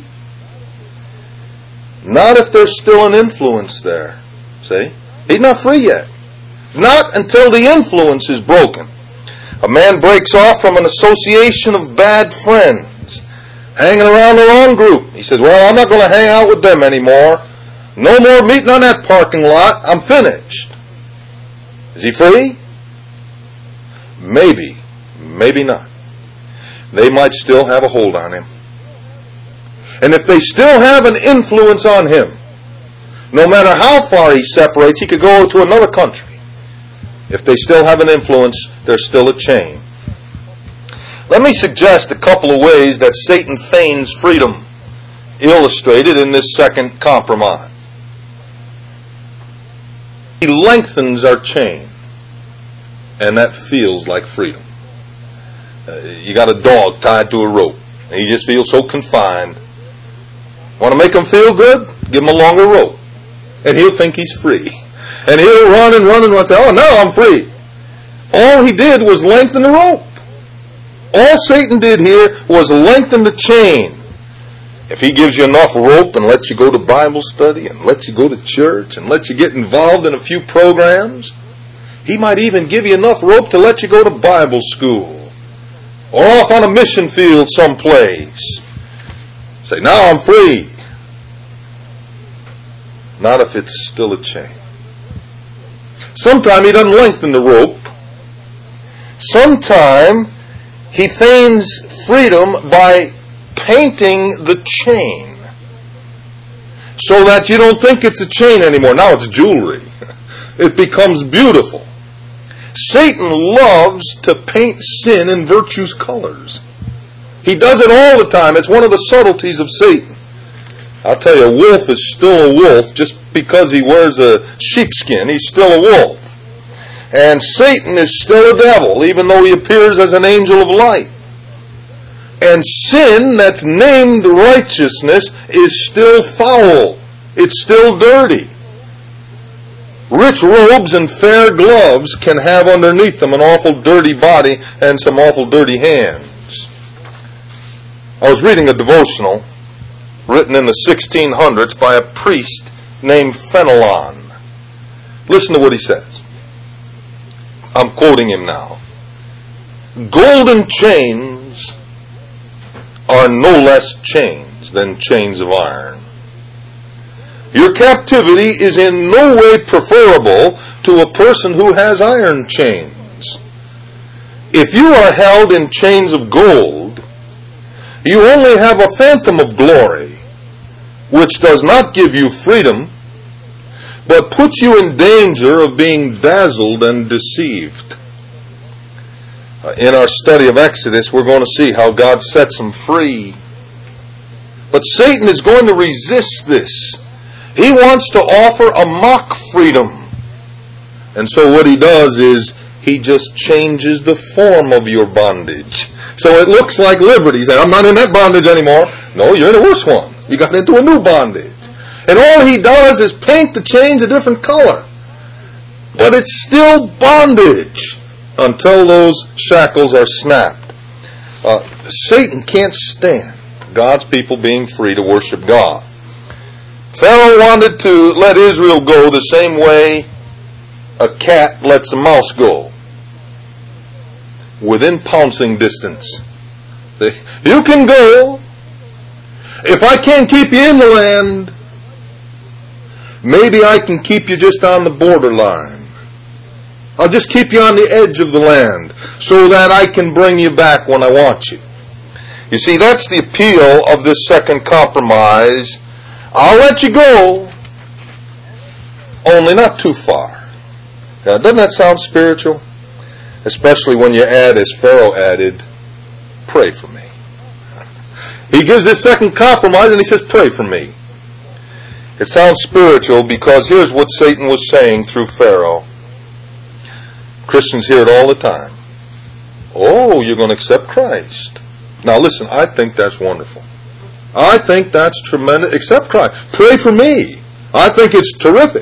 [SPEAKER 1] Not if there's still an influence there. See? He's not free yet. Not until the influence is broken. A man breaks off from an association of bad friends, hanging around the wrong group. He says, well, I'm not going to hang out with them anymore. No more meeting on that parking lot. I'm finished. Is he free? Maybe. Maybe not. They might still have a hold on him. And if they still have an influence on him, no matter how far he separates, he could go to another country. If they still have an influence, there's still a chain. Let me suggest a couple of ways that Satan feigns freedom, illustrated in this second compromise. He lengthens our chain, and that feels like freedom. Uh, you got a dog tied to a rope, and he just feels so confined. Want to make him feel good? Give him a longer rope, and he'll think he's free. And he'll run and run and run and say, oh, now I'm free. All he did was lengthen the rope. All Satan did here was lengthen the chain. If he gives you enough rope and lets you go to Bible study and lets you go to church and lets you get involved in a few programs, he might even give you enough rope to let you go to Bible school or off on a mission field someplace. Say, now I'm free. Not if it's still a chain. Sometime he doesn't lengthen the rope. Sometime he feigns freedom by painting the chain so that you don't think it's a chain anymore. Now it's jewelry. It becomes beautiful. Satan loves to paint sin in virtue's colors. He does it all the time. It's one of the subtleties of Satan. I'll tell you, a wolf is still a wolf just because he wears a sheepskin. He's still a wolf. And Satan is still a devil, even though he appears as an angel of light. And sin that's named righteousness is still foul. It's still dirty. Rich robes and fair gloves can have underneath them an awful dirty body and some awful dirty hands. I was reading a devotional written in the sixteen hundreds by a priest named Fenelon. Listen to what he says. I'm quoting him now. Golden chains are no less chains than chains of iron. Your captivity is in no way preferable to a person who has iron chains. If you are held in chains of gold, you only have a phantom of glory, which does not give you freedom, but puts you in danger of being dazzled and deceived. Uh, in our study of Exodus, we're going to see how God sets them free. But Satan is going to resist this. He wants to offer a mock freedom. And so what he does is he just changes the form of your bondage. So it looks like liberty. He said, I'm not in that bondage anymore. No, you're in a worse one. You got into a new bondage. And all he does is paint the chains a different color. But it's still bondage until those shackles are snapped. Uh, Satan can't stand God's people being free to worship God. Pharaoh wanted to let Israel go the same way a cat lets a mouse go. Within pouncing distance. You can go. If I can't keep you in the land, maybe I can keep you just on the borderline. I'll just keep you on the edge of the land so that I can bring you back when I want you. You see, that's the appeal of this second compromise. I'll let you go, only not too far. Now, doesn't that sound spiritual? Especially when you add, as Pharaoh added, pray for me. He gives this second compromise and he says, pray for me. It sounds spiritual because here's what Satan was saying through Pharaoh. Christians hear it all the time. Oh, you're going to accept Christ. Now listen, I think that's wonderful. I think that's tremendous. Accept Christ. Pray for me. I think it's terrific.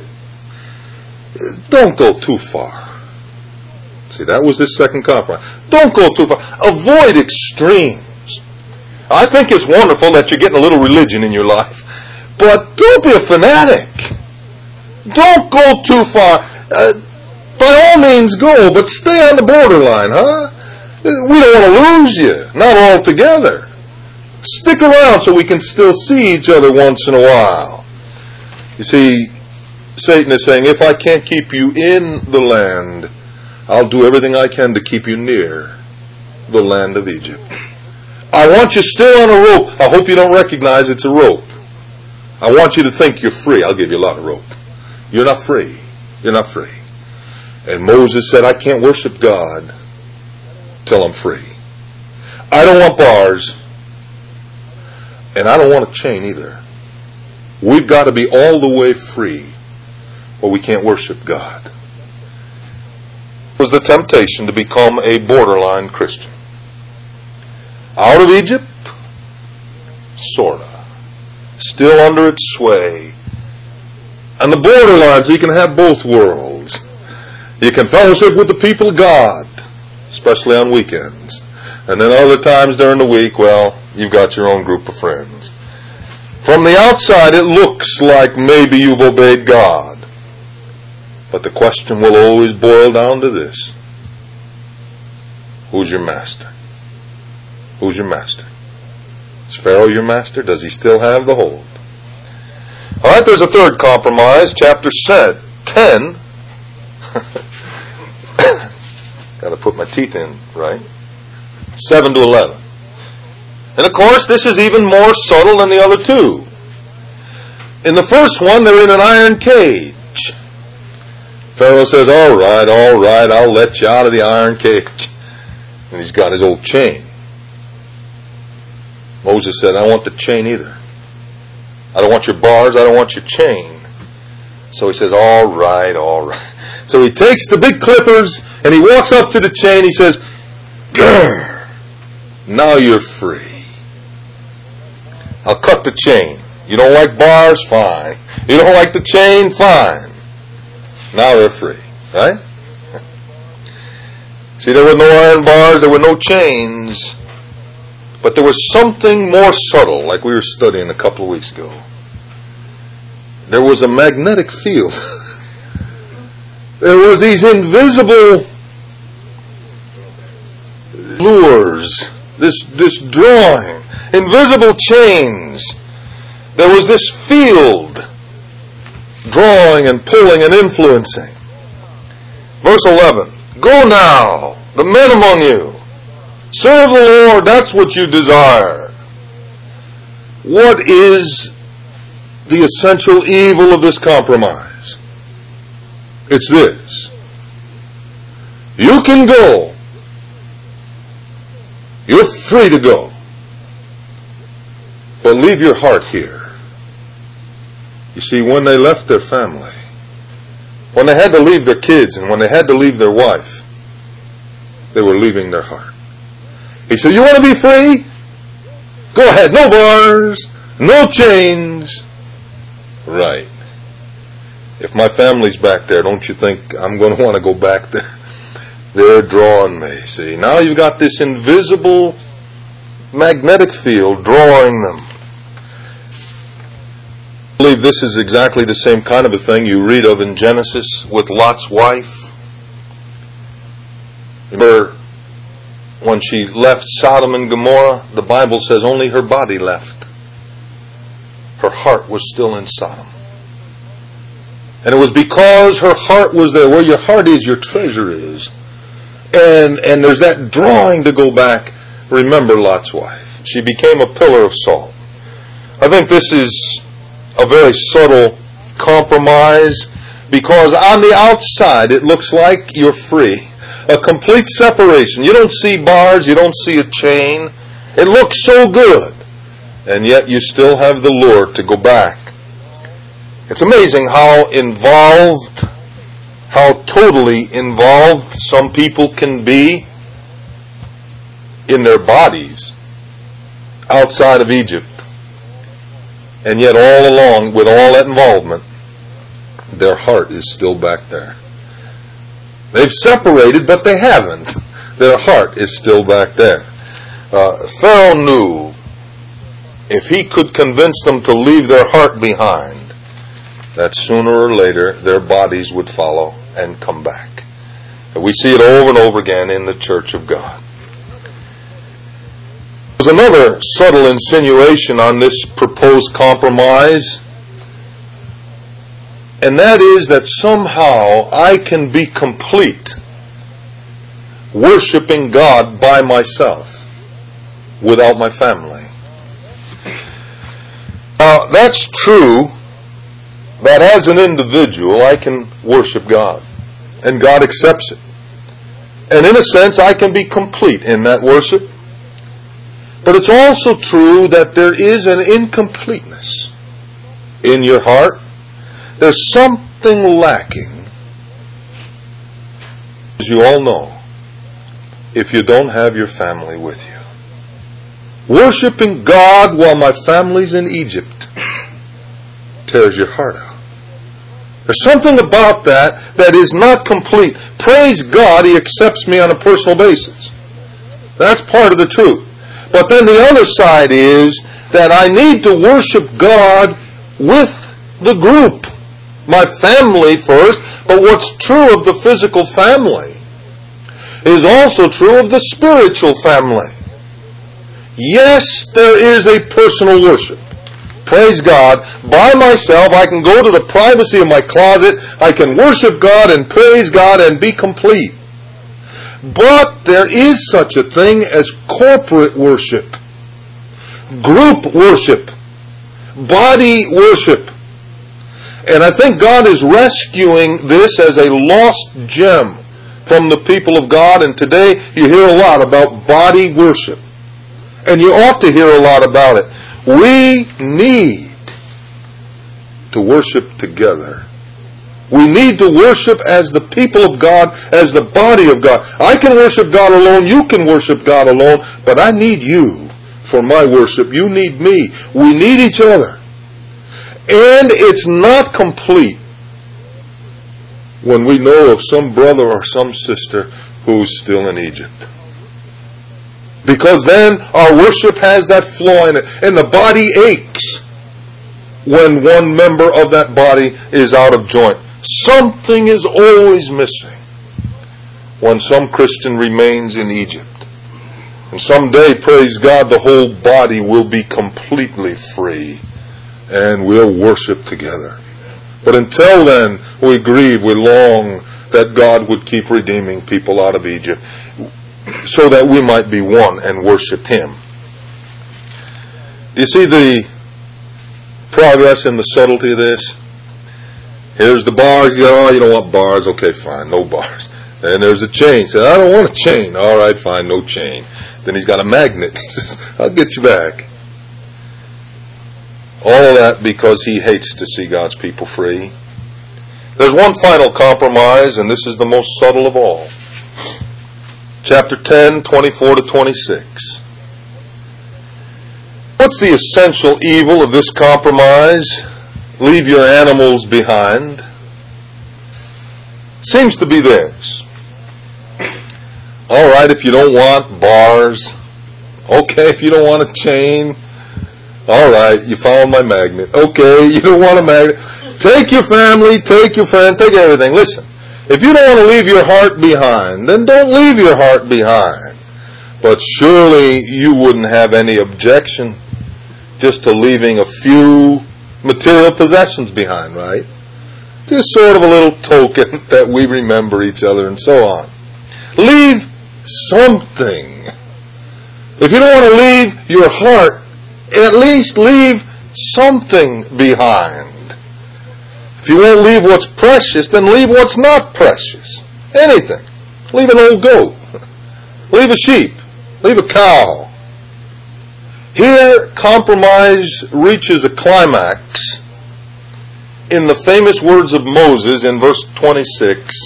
[SPEAKER 1] Don't go too far. See, that was his second compromise. Don't go too far. Avoid extremes. I think it's wonderful that you're getting a little religion in your life. But don't be a fanatic. Don't go too far. Uh, by all means go, but stay on the borderline, huh? We don't want to lose you. Not altogether. Stick around so we can still see each other once in a while. You see, Satan is saying, if I can't keep you in the land, I'll do everything I can to keep you near the land of Egypt. I want you still on a rope. I hope you don't recognize it's a rope. I want you to think you're free. I'll give you a lot of rope. You're not free. You're not free. And Moses said, I can't worship God till I'm free. I don't want bars. And I don't want a chain either. We've got to be all the way free or we can't worship God. It was the temptation to become a borderline Christian. Out of Egypt? Sorta. Still under its sway. On the borderline, so you can have both worlds. You can fellowship with the people of God, especially on weekends. And then other times during the week, well, you've got your own group of friends. From the outside, it looks like maybe you've obeyed God. But the question will always boil down to this. Who's your master? Who's your master? Is Pharaoh your master? Does he still have the hold? All right, there's a third compromise, chapter ten. Got to put my teeth in, right? seven to eleven. And of course, this is even more subtle than the other two. In the first one, they're in an iron cage. Pharaoh says, all right, all right, I'll let you out of the iron cage. And he's got his old chain. Moses said, I don't want the chain either. I don't want your bars, I don't want your chain. So he says, all right, all right. So he takes the big clippers and he walks up to the chain. He says, grr, now you're free. I'll cut the chain. You don't like bars? Fine. You don't like the chain? Fine. Now they're free. Right? See, there were no iron bars, there were no chains. But there was something more subtle, like we were studying a couple of weeks ago. There was a magnetic field. There was these invisible lures, this, this drawing, invisible chains. There was this field drawing and pulling and influencing. Verse eleven, go now, the men among you. Serve the Lord, that's what you desire. What is the essential evil of this compromise? It's this. You can go. You're free to go. But leave your heart here. You see, when they left their family, when they had to leave their kids and when they had to leave their wife, they were leaving their heart. He said, you want to be free? Go ahead. No bars. No chains. Right. If my family's back there, don't you think I'm going to want to go back there? They're drawing me. See, now you've got this invisible magnetic field drawing them. I believe this is exactly the same kind of a thing you read of in Genesis with Lot's wife. Remember, when she left Sodom and Gomorrah, the Bible says only her body left. Her heart was still in Sodom.
[SPEAKER 2] And it was because her heart was there. Where your heart is, your treasure is. And and there's that drawing to go back. Remember Lot's wife. She became a pillar of salt. I think this is a very subtle compromise, because on the outside it looks like you're free. A complete separation. You don't see bars, you don't see a chain. It looks so good. And yet you still have the lure to go back. It's amazing how involved, how totally involved some people can be in their bodies outside of Egypt. And yet all along, with all that involvement, their heart is still back there. They've separated, but they haven't. Their heart is still back there. Uh, Pharaoh knew if he could convince them to leave their heart behind, that sooner or later their bodies would follow and come back. And we see it over and over again in the church of God. There's another subtle insinuation on this proposed compromise, and that is that somehow I can be complete worshiping God by myself without my family. Now, that's true, that as an individual I can worship God, and God accepts it. And in a sense I can be complete in that worship. But it's also true that there is an incompleteness in your heart. There's something lacking, as you all know, if you don't have your family with you. Worshipping God while my family's in Egypt tears your heart out. There's something about that that is not complete. Praise God, He accepts me on a personal basis. That's part of the truth. But then the other side is that I need to worship God with the group. My family first, but what's true of the physical family is also true of the spiritual family. Yes, there is a personal worship. Praise God. By myself, I can go to the privacy of my closet, I can worship God and praise God and be complete. But there is such a thing as corporate worship, group worship, body worship. And I think God is rescuing this as a lost gem from the people of God. And today you hear a lot about body worship. And you ought to hear a lot about it. We need to worship together. We need to worship as the people of God, as the body of God. I can worship God alone, you can worship God alone, but I need you for my worship. You need me. We need each other. And it's not complete when we know of some brother or some sister who's still in Egypt. Because then our worship has that flaw in it, and the body aches when one member of that body is out of joint. Something is always missing when some Christian remains in Egypt. And someday, praise God, the whole body will be completely free and we'll worship together. But until then, we grieve, we long that God would keep redeeming people out of Egypt so that we might be one and worship Him. Do you see the progress in the subtlety of this? Here's the bars. You go, oh, you don't want bars. Okay, fine, no bars. And there's a chain. Say, I don't want a chain. All right, fine, no chain. Then he's got a magnet. He says, I'll get you back. All of that because he hates to see God's people free. There's one final compromise, and this is the most subtle of all. Chapter ten, twenty-four to twenty-six. What's the essential evil of this compromise? Leave your animals behind. Seems to be this. All right, if you don't want bars. Okay, if you don't want a chain. All right, you follow my magnet. Okay, you don't want a magnet. Take your family, take your friend, take everything. Listen, if you don't want to leave your heart behind, then don't leave your heart behind. But surely you wouldn't have any objection just to leaving a few material possessions behind, right? Just sort of a little token that we remember each other and so on. Leave something. If you don't want to leave your heart, at least leave something behind. If you won't leave what's precious, then leave what's not precious. Anything. Leave an old goat. Leave a sheep. Leave a cow. Here, compromise reaches a climax in the famous words of Moses in verse twenty-six.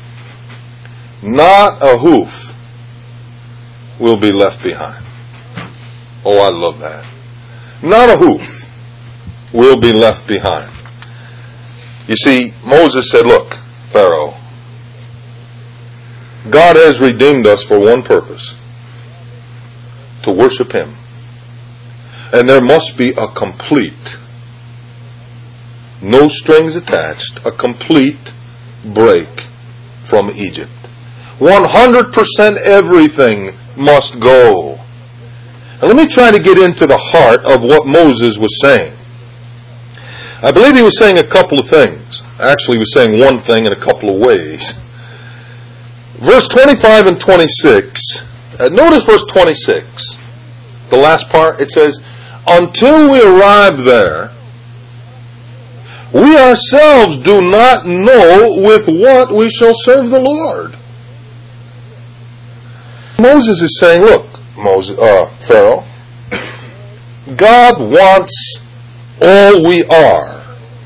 [SPEAKER 2] Not a hoof will be left behind. Oh, I love that. Not a hoof will be left behind. You see, Moses said, look, Pharaoh, God has redeemed us for one purpose, to worship Him. And there must be a complete, no strings attached, a complete break from Egypt. one hundred percent everything must go. And let me try to get into the heart of what Moses was saying. I believe he was saying a couple of things. Actually, he was saying one thing in a couple of ways. Verse twenty-five and twenty-six. Uh, notice verse twenty-six. The last part, it says, until we arrive there, we ourselves do not know with what we shall serve the Lord. Moses is saying, look, Moses, uh, Pharaoh, God wants all we are.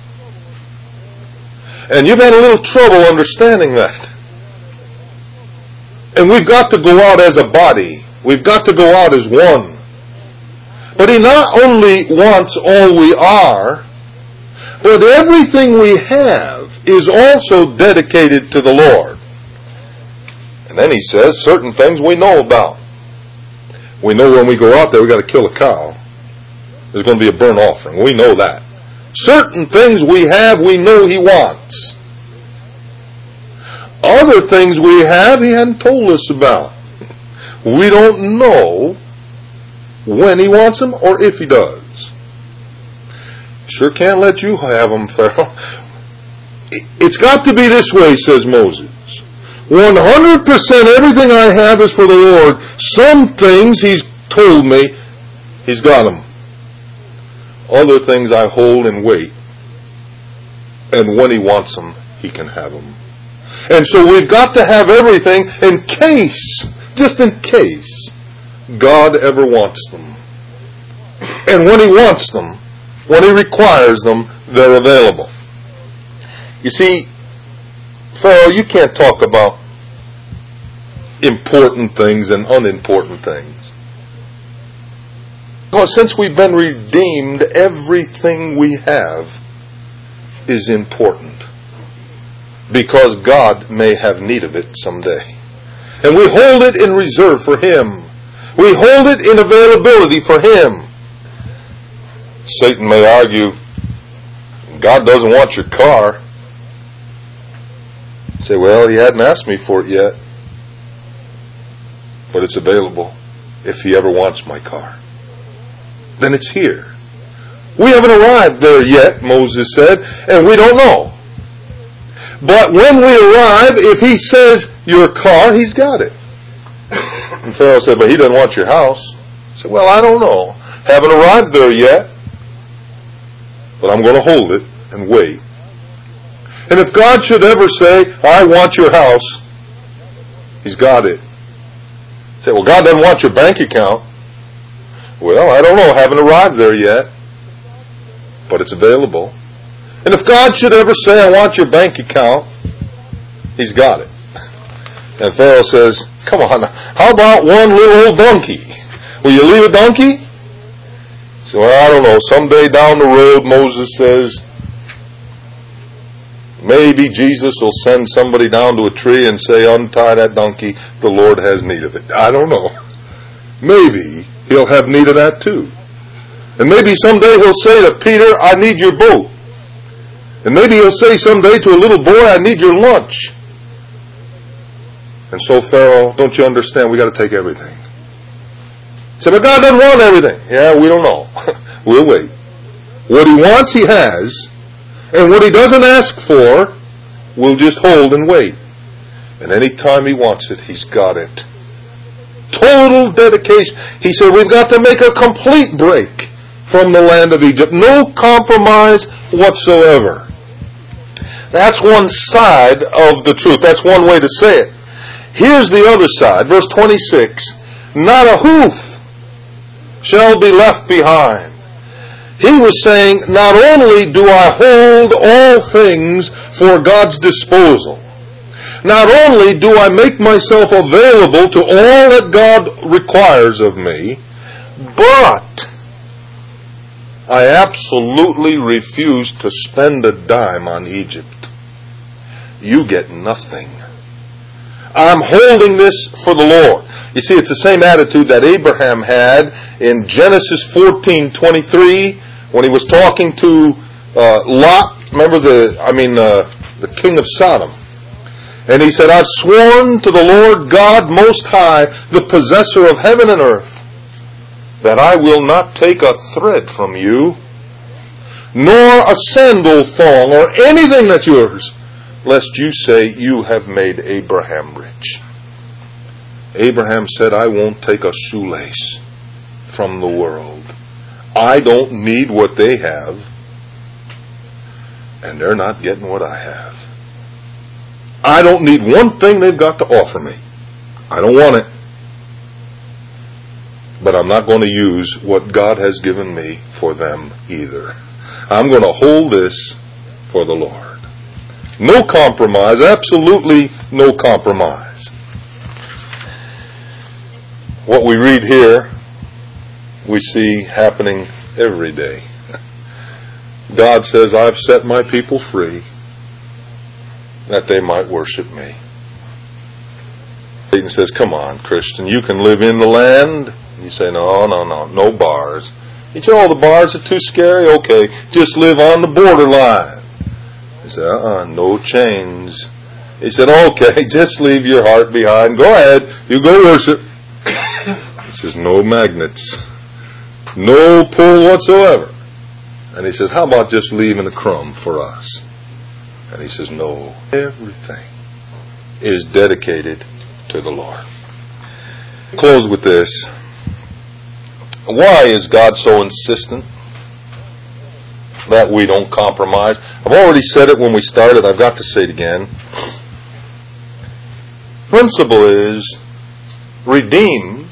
[SPEAKER 2] And you've had a little trouble understanding that. And we've got to go out as a body. We've got to go out as one. But He not only wants all we are, but everything we have is also dedicated to the Lord. And then He says certain things we know about. We know when we go out there, we've got to kill a cow. There's going to be a burnt offering. We know that. Certain things we have, we know He wants. Other things we have, He hadn't told us about. We don't know when He wants them or if He does. Sure can't let you have them, Pharaoh. It's got to be this way, says Moses. one hundred percent everything I have is for the Lord. Some things He's told me, He's got them. Other things I hold and wait. And when He wants them, He can have them. And so we've got to have everything in case, just in case, God ever wants them. And when He wants them, when He requires them, they're available. You see, Pharaoh, you can't talk about important things and unimportant things. Because since we've been redeemed, everything we have is important. Because God may have need of it someday. And we hold it in reserve for Him. We hold it in availability for Him. Satan may argue, God doesn't want your car. You say, well, He hadn't asked me for it yet. But it's available if He ever wants my car. Then it's here. We haven't arrived there yet, Moses said, and we don't know. But when we arrive, if He says your car, He's got it. And Pharaoh said, but He doesn't want your house. I said, well, I don't know. Haven't arrived there yet. But I'm going to hold it and wait. And if God should ever say, I want your house, He's got it. Say, well, God doesn't want your bank account. Well, I don't know. Haven't arrived there yet. But it's available. And if God should ever say, I want your bank account, He's got it. And Pharaoh says, come on, how about one little old donkey? Will you leave a donkey? So, well, I don't know. Someday down the road, Moses says, maybe Jesus will send somebody down to a tree and say, untie that donkey, the Lord has need of it. I don't know. Maybe He'll have need of that too. And maybe someday He'll say to Peter, I need your boat. And maybe He'll say someday to a little boy, I need your lunch. And so, Pharaoh, don't you understand? We got to take everything. Say, but God doesn't want everything. Yeah, we don't know. We'll wait. What He wants, He has. And what he doesn't ask for, we'll just hold and wait. And any time he wants it, he's got it. Total dedication. He said, we've got to make a complete break from the land of Egypt. No compromise whatsoever. That's one side of the truth. That's one way to say it. Here's the other side. Verse twenty-six. Not a hoof shall be left behind. He was saying, not only do I hold all things for God's disposal, not only do I make myself available to all that God requires of me, but I absolutely refuse to spend a dime on Egypt. You get nothing. I'm holding this for the Lord. You see, it's the same attitude that Abraham had in Genesis fourteen twenty-three when he was talking to uh, Lot. Remember the, I mean, uh, the king of Sodom. And he said, I've sworn to the Lord God Most High, the possessor of heaven and earth, that I will not take a thread from you, nor a sandal thong, or anything that's yours, lest you say you have made Abraham rich. Abraham said, I won't take a shoelace from the world. I don't need what they have, and they're not getting what I have. I don't need one thing they've got to offer me. I don't want it. But I'm not going to use what God has given me for them either. I'm going to hold this for the Lord. No compromise, absolutely no compromise. What we read here, we see happening every day. God says, I've set my people free that they might worship me. Satan says, come on, Christian, you can live in the land. You say, no, no, no, no bars. You say, oh, the bars are too scary? Okay, just live on the borderline. He said, uh-uh, no chains. He said, okay, just leave your heart behind. Go ahead, you go worship. He says, no magnets. No pull whatsoever. And he says, how about just leaving a crumb for us? And he says, no, everything is dedicated to the Lord. I'll close with this. Why is God so insistent that we don't compromise? I've already said it when we started. I've got to say it again. Principle is redeemed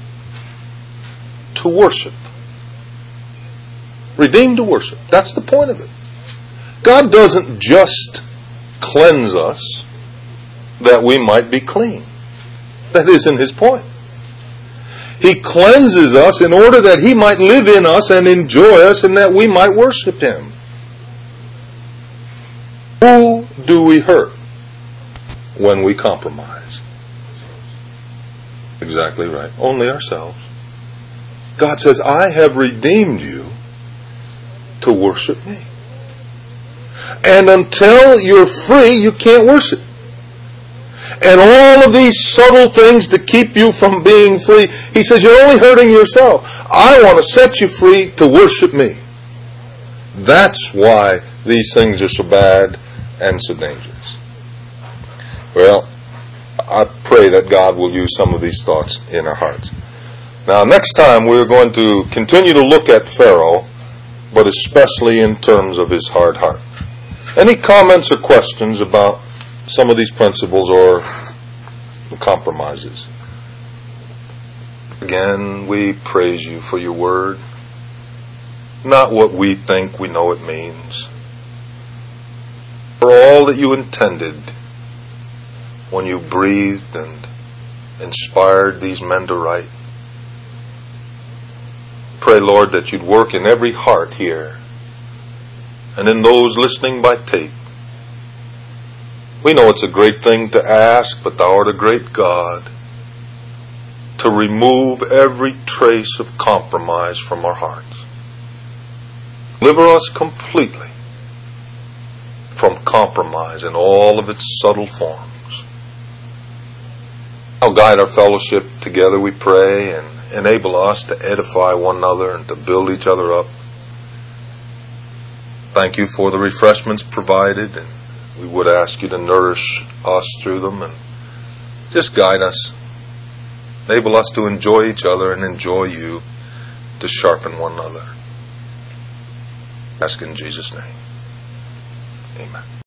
[SPEAKER 2] to worship. Redeemed to worship. That's the point of it. God doesn't just cleanse us that we might be clean. That isn't His point. He cleanses us in order that He might live in us and enjoy us and that we might worship Him. Who do we hurt when we compromise? Exactly right. Only ourselves. God says, I have redeemed you to worship me. And until you're free, you can't worship. And all of these subtle things to keep you from being free, He says, you're only hurting yourself. I want to set you free to worship me. That's why these things are so bad and so dangerous. Well, I pray that God will use some of these thoughts in our hearts. Now, next time we're going to continue to look at Pharaoh, but especially in terms of his hard heart. Any comments or questions about some of these principles or compromises? Again, we praise you for your word. Not what we think we know it means. For all that you intended when you breathed and inspired these men to write. Pray, Lord, that you'd work in every heart here and in those listening by tape. We know it's a great thing to ask, but thou art a great God, to remove every trace of compromise from our hearts. Deliver us completely from compromise in all of its subtle forms. Now guide our fellowship together, we pray, and enable us to edify one another and to build each other up. Thank you for the refreshments provided, and we would ask you to nourish us through them and just guide us. Enable us to enjoy each other and enjoy you, to sharpen one another. Ask in Jesus' name. Amen.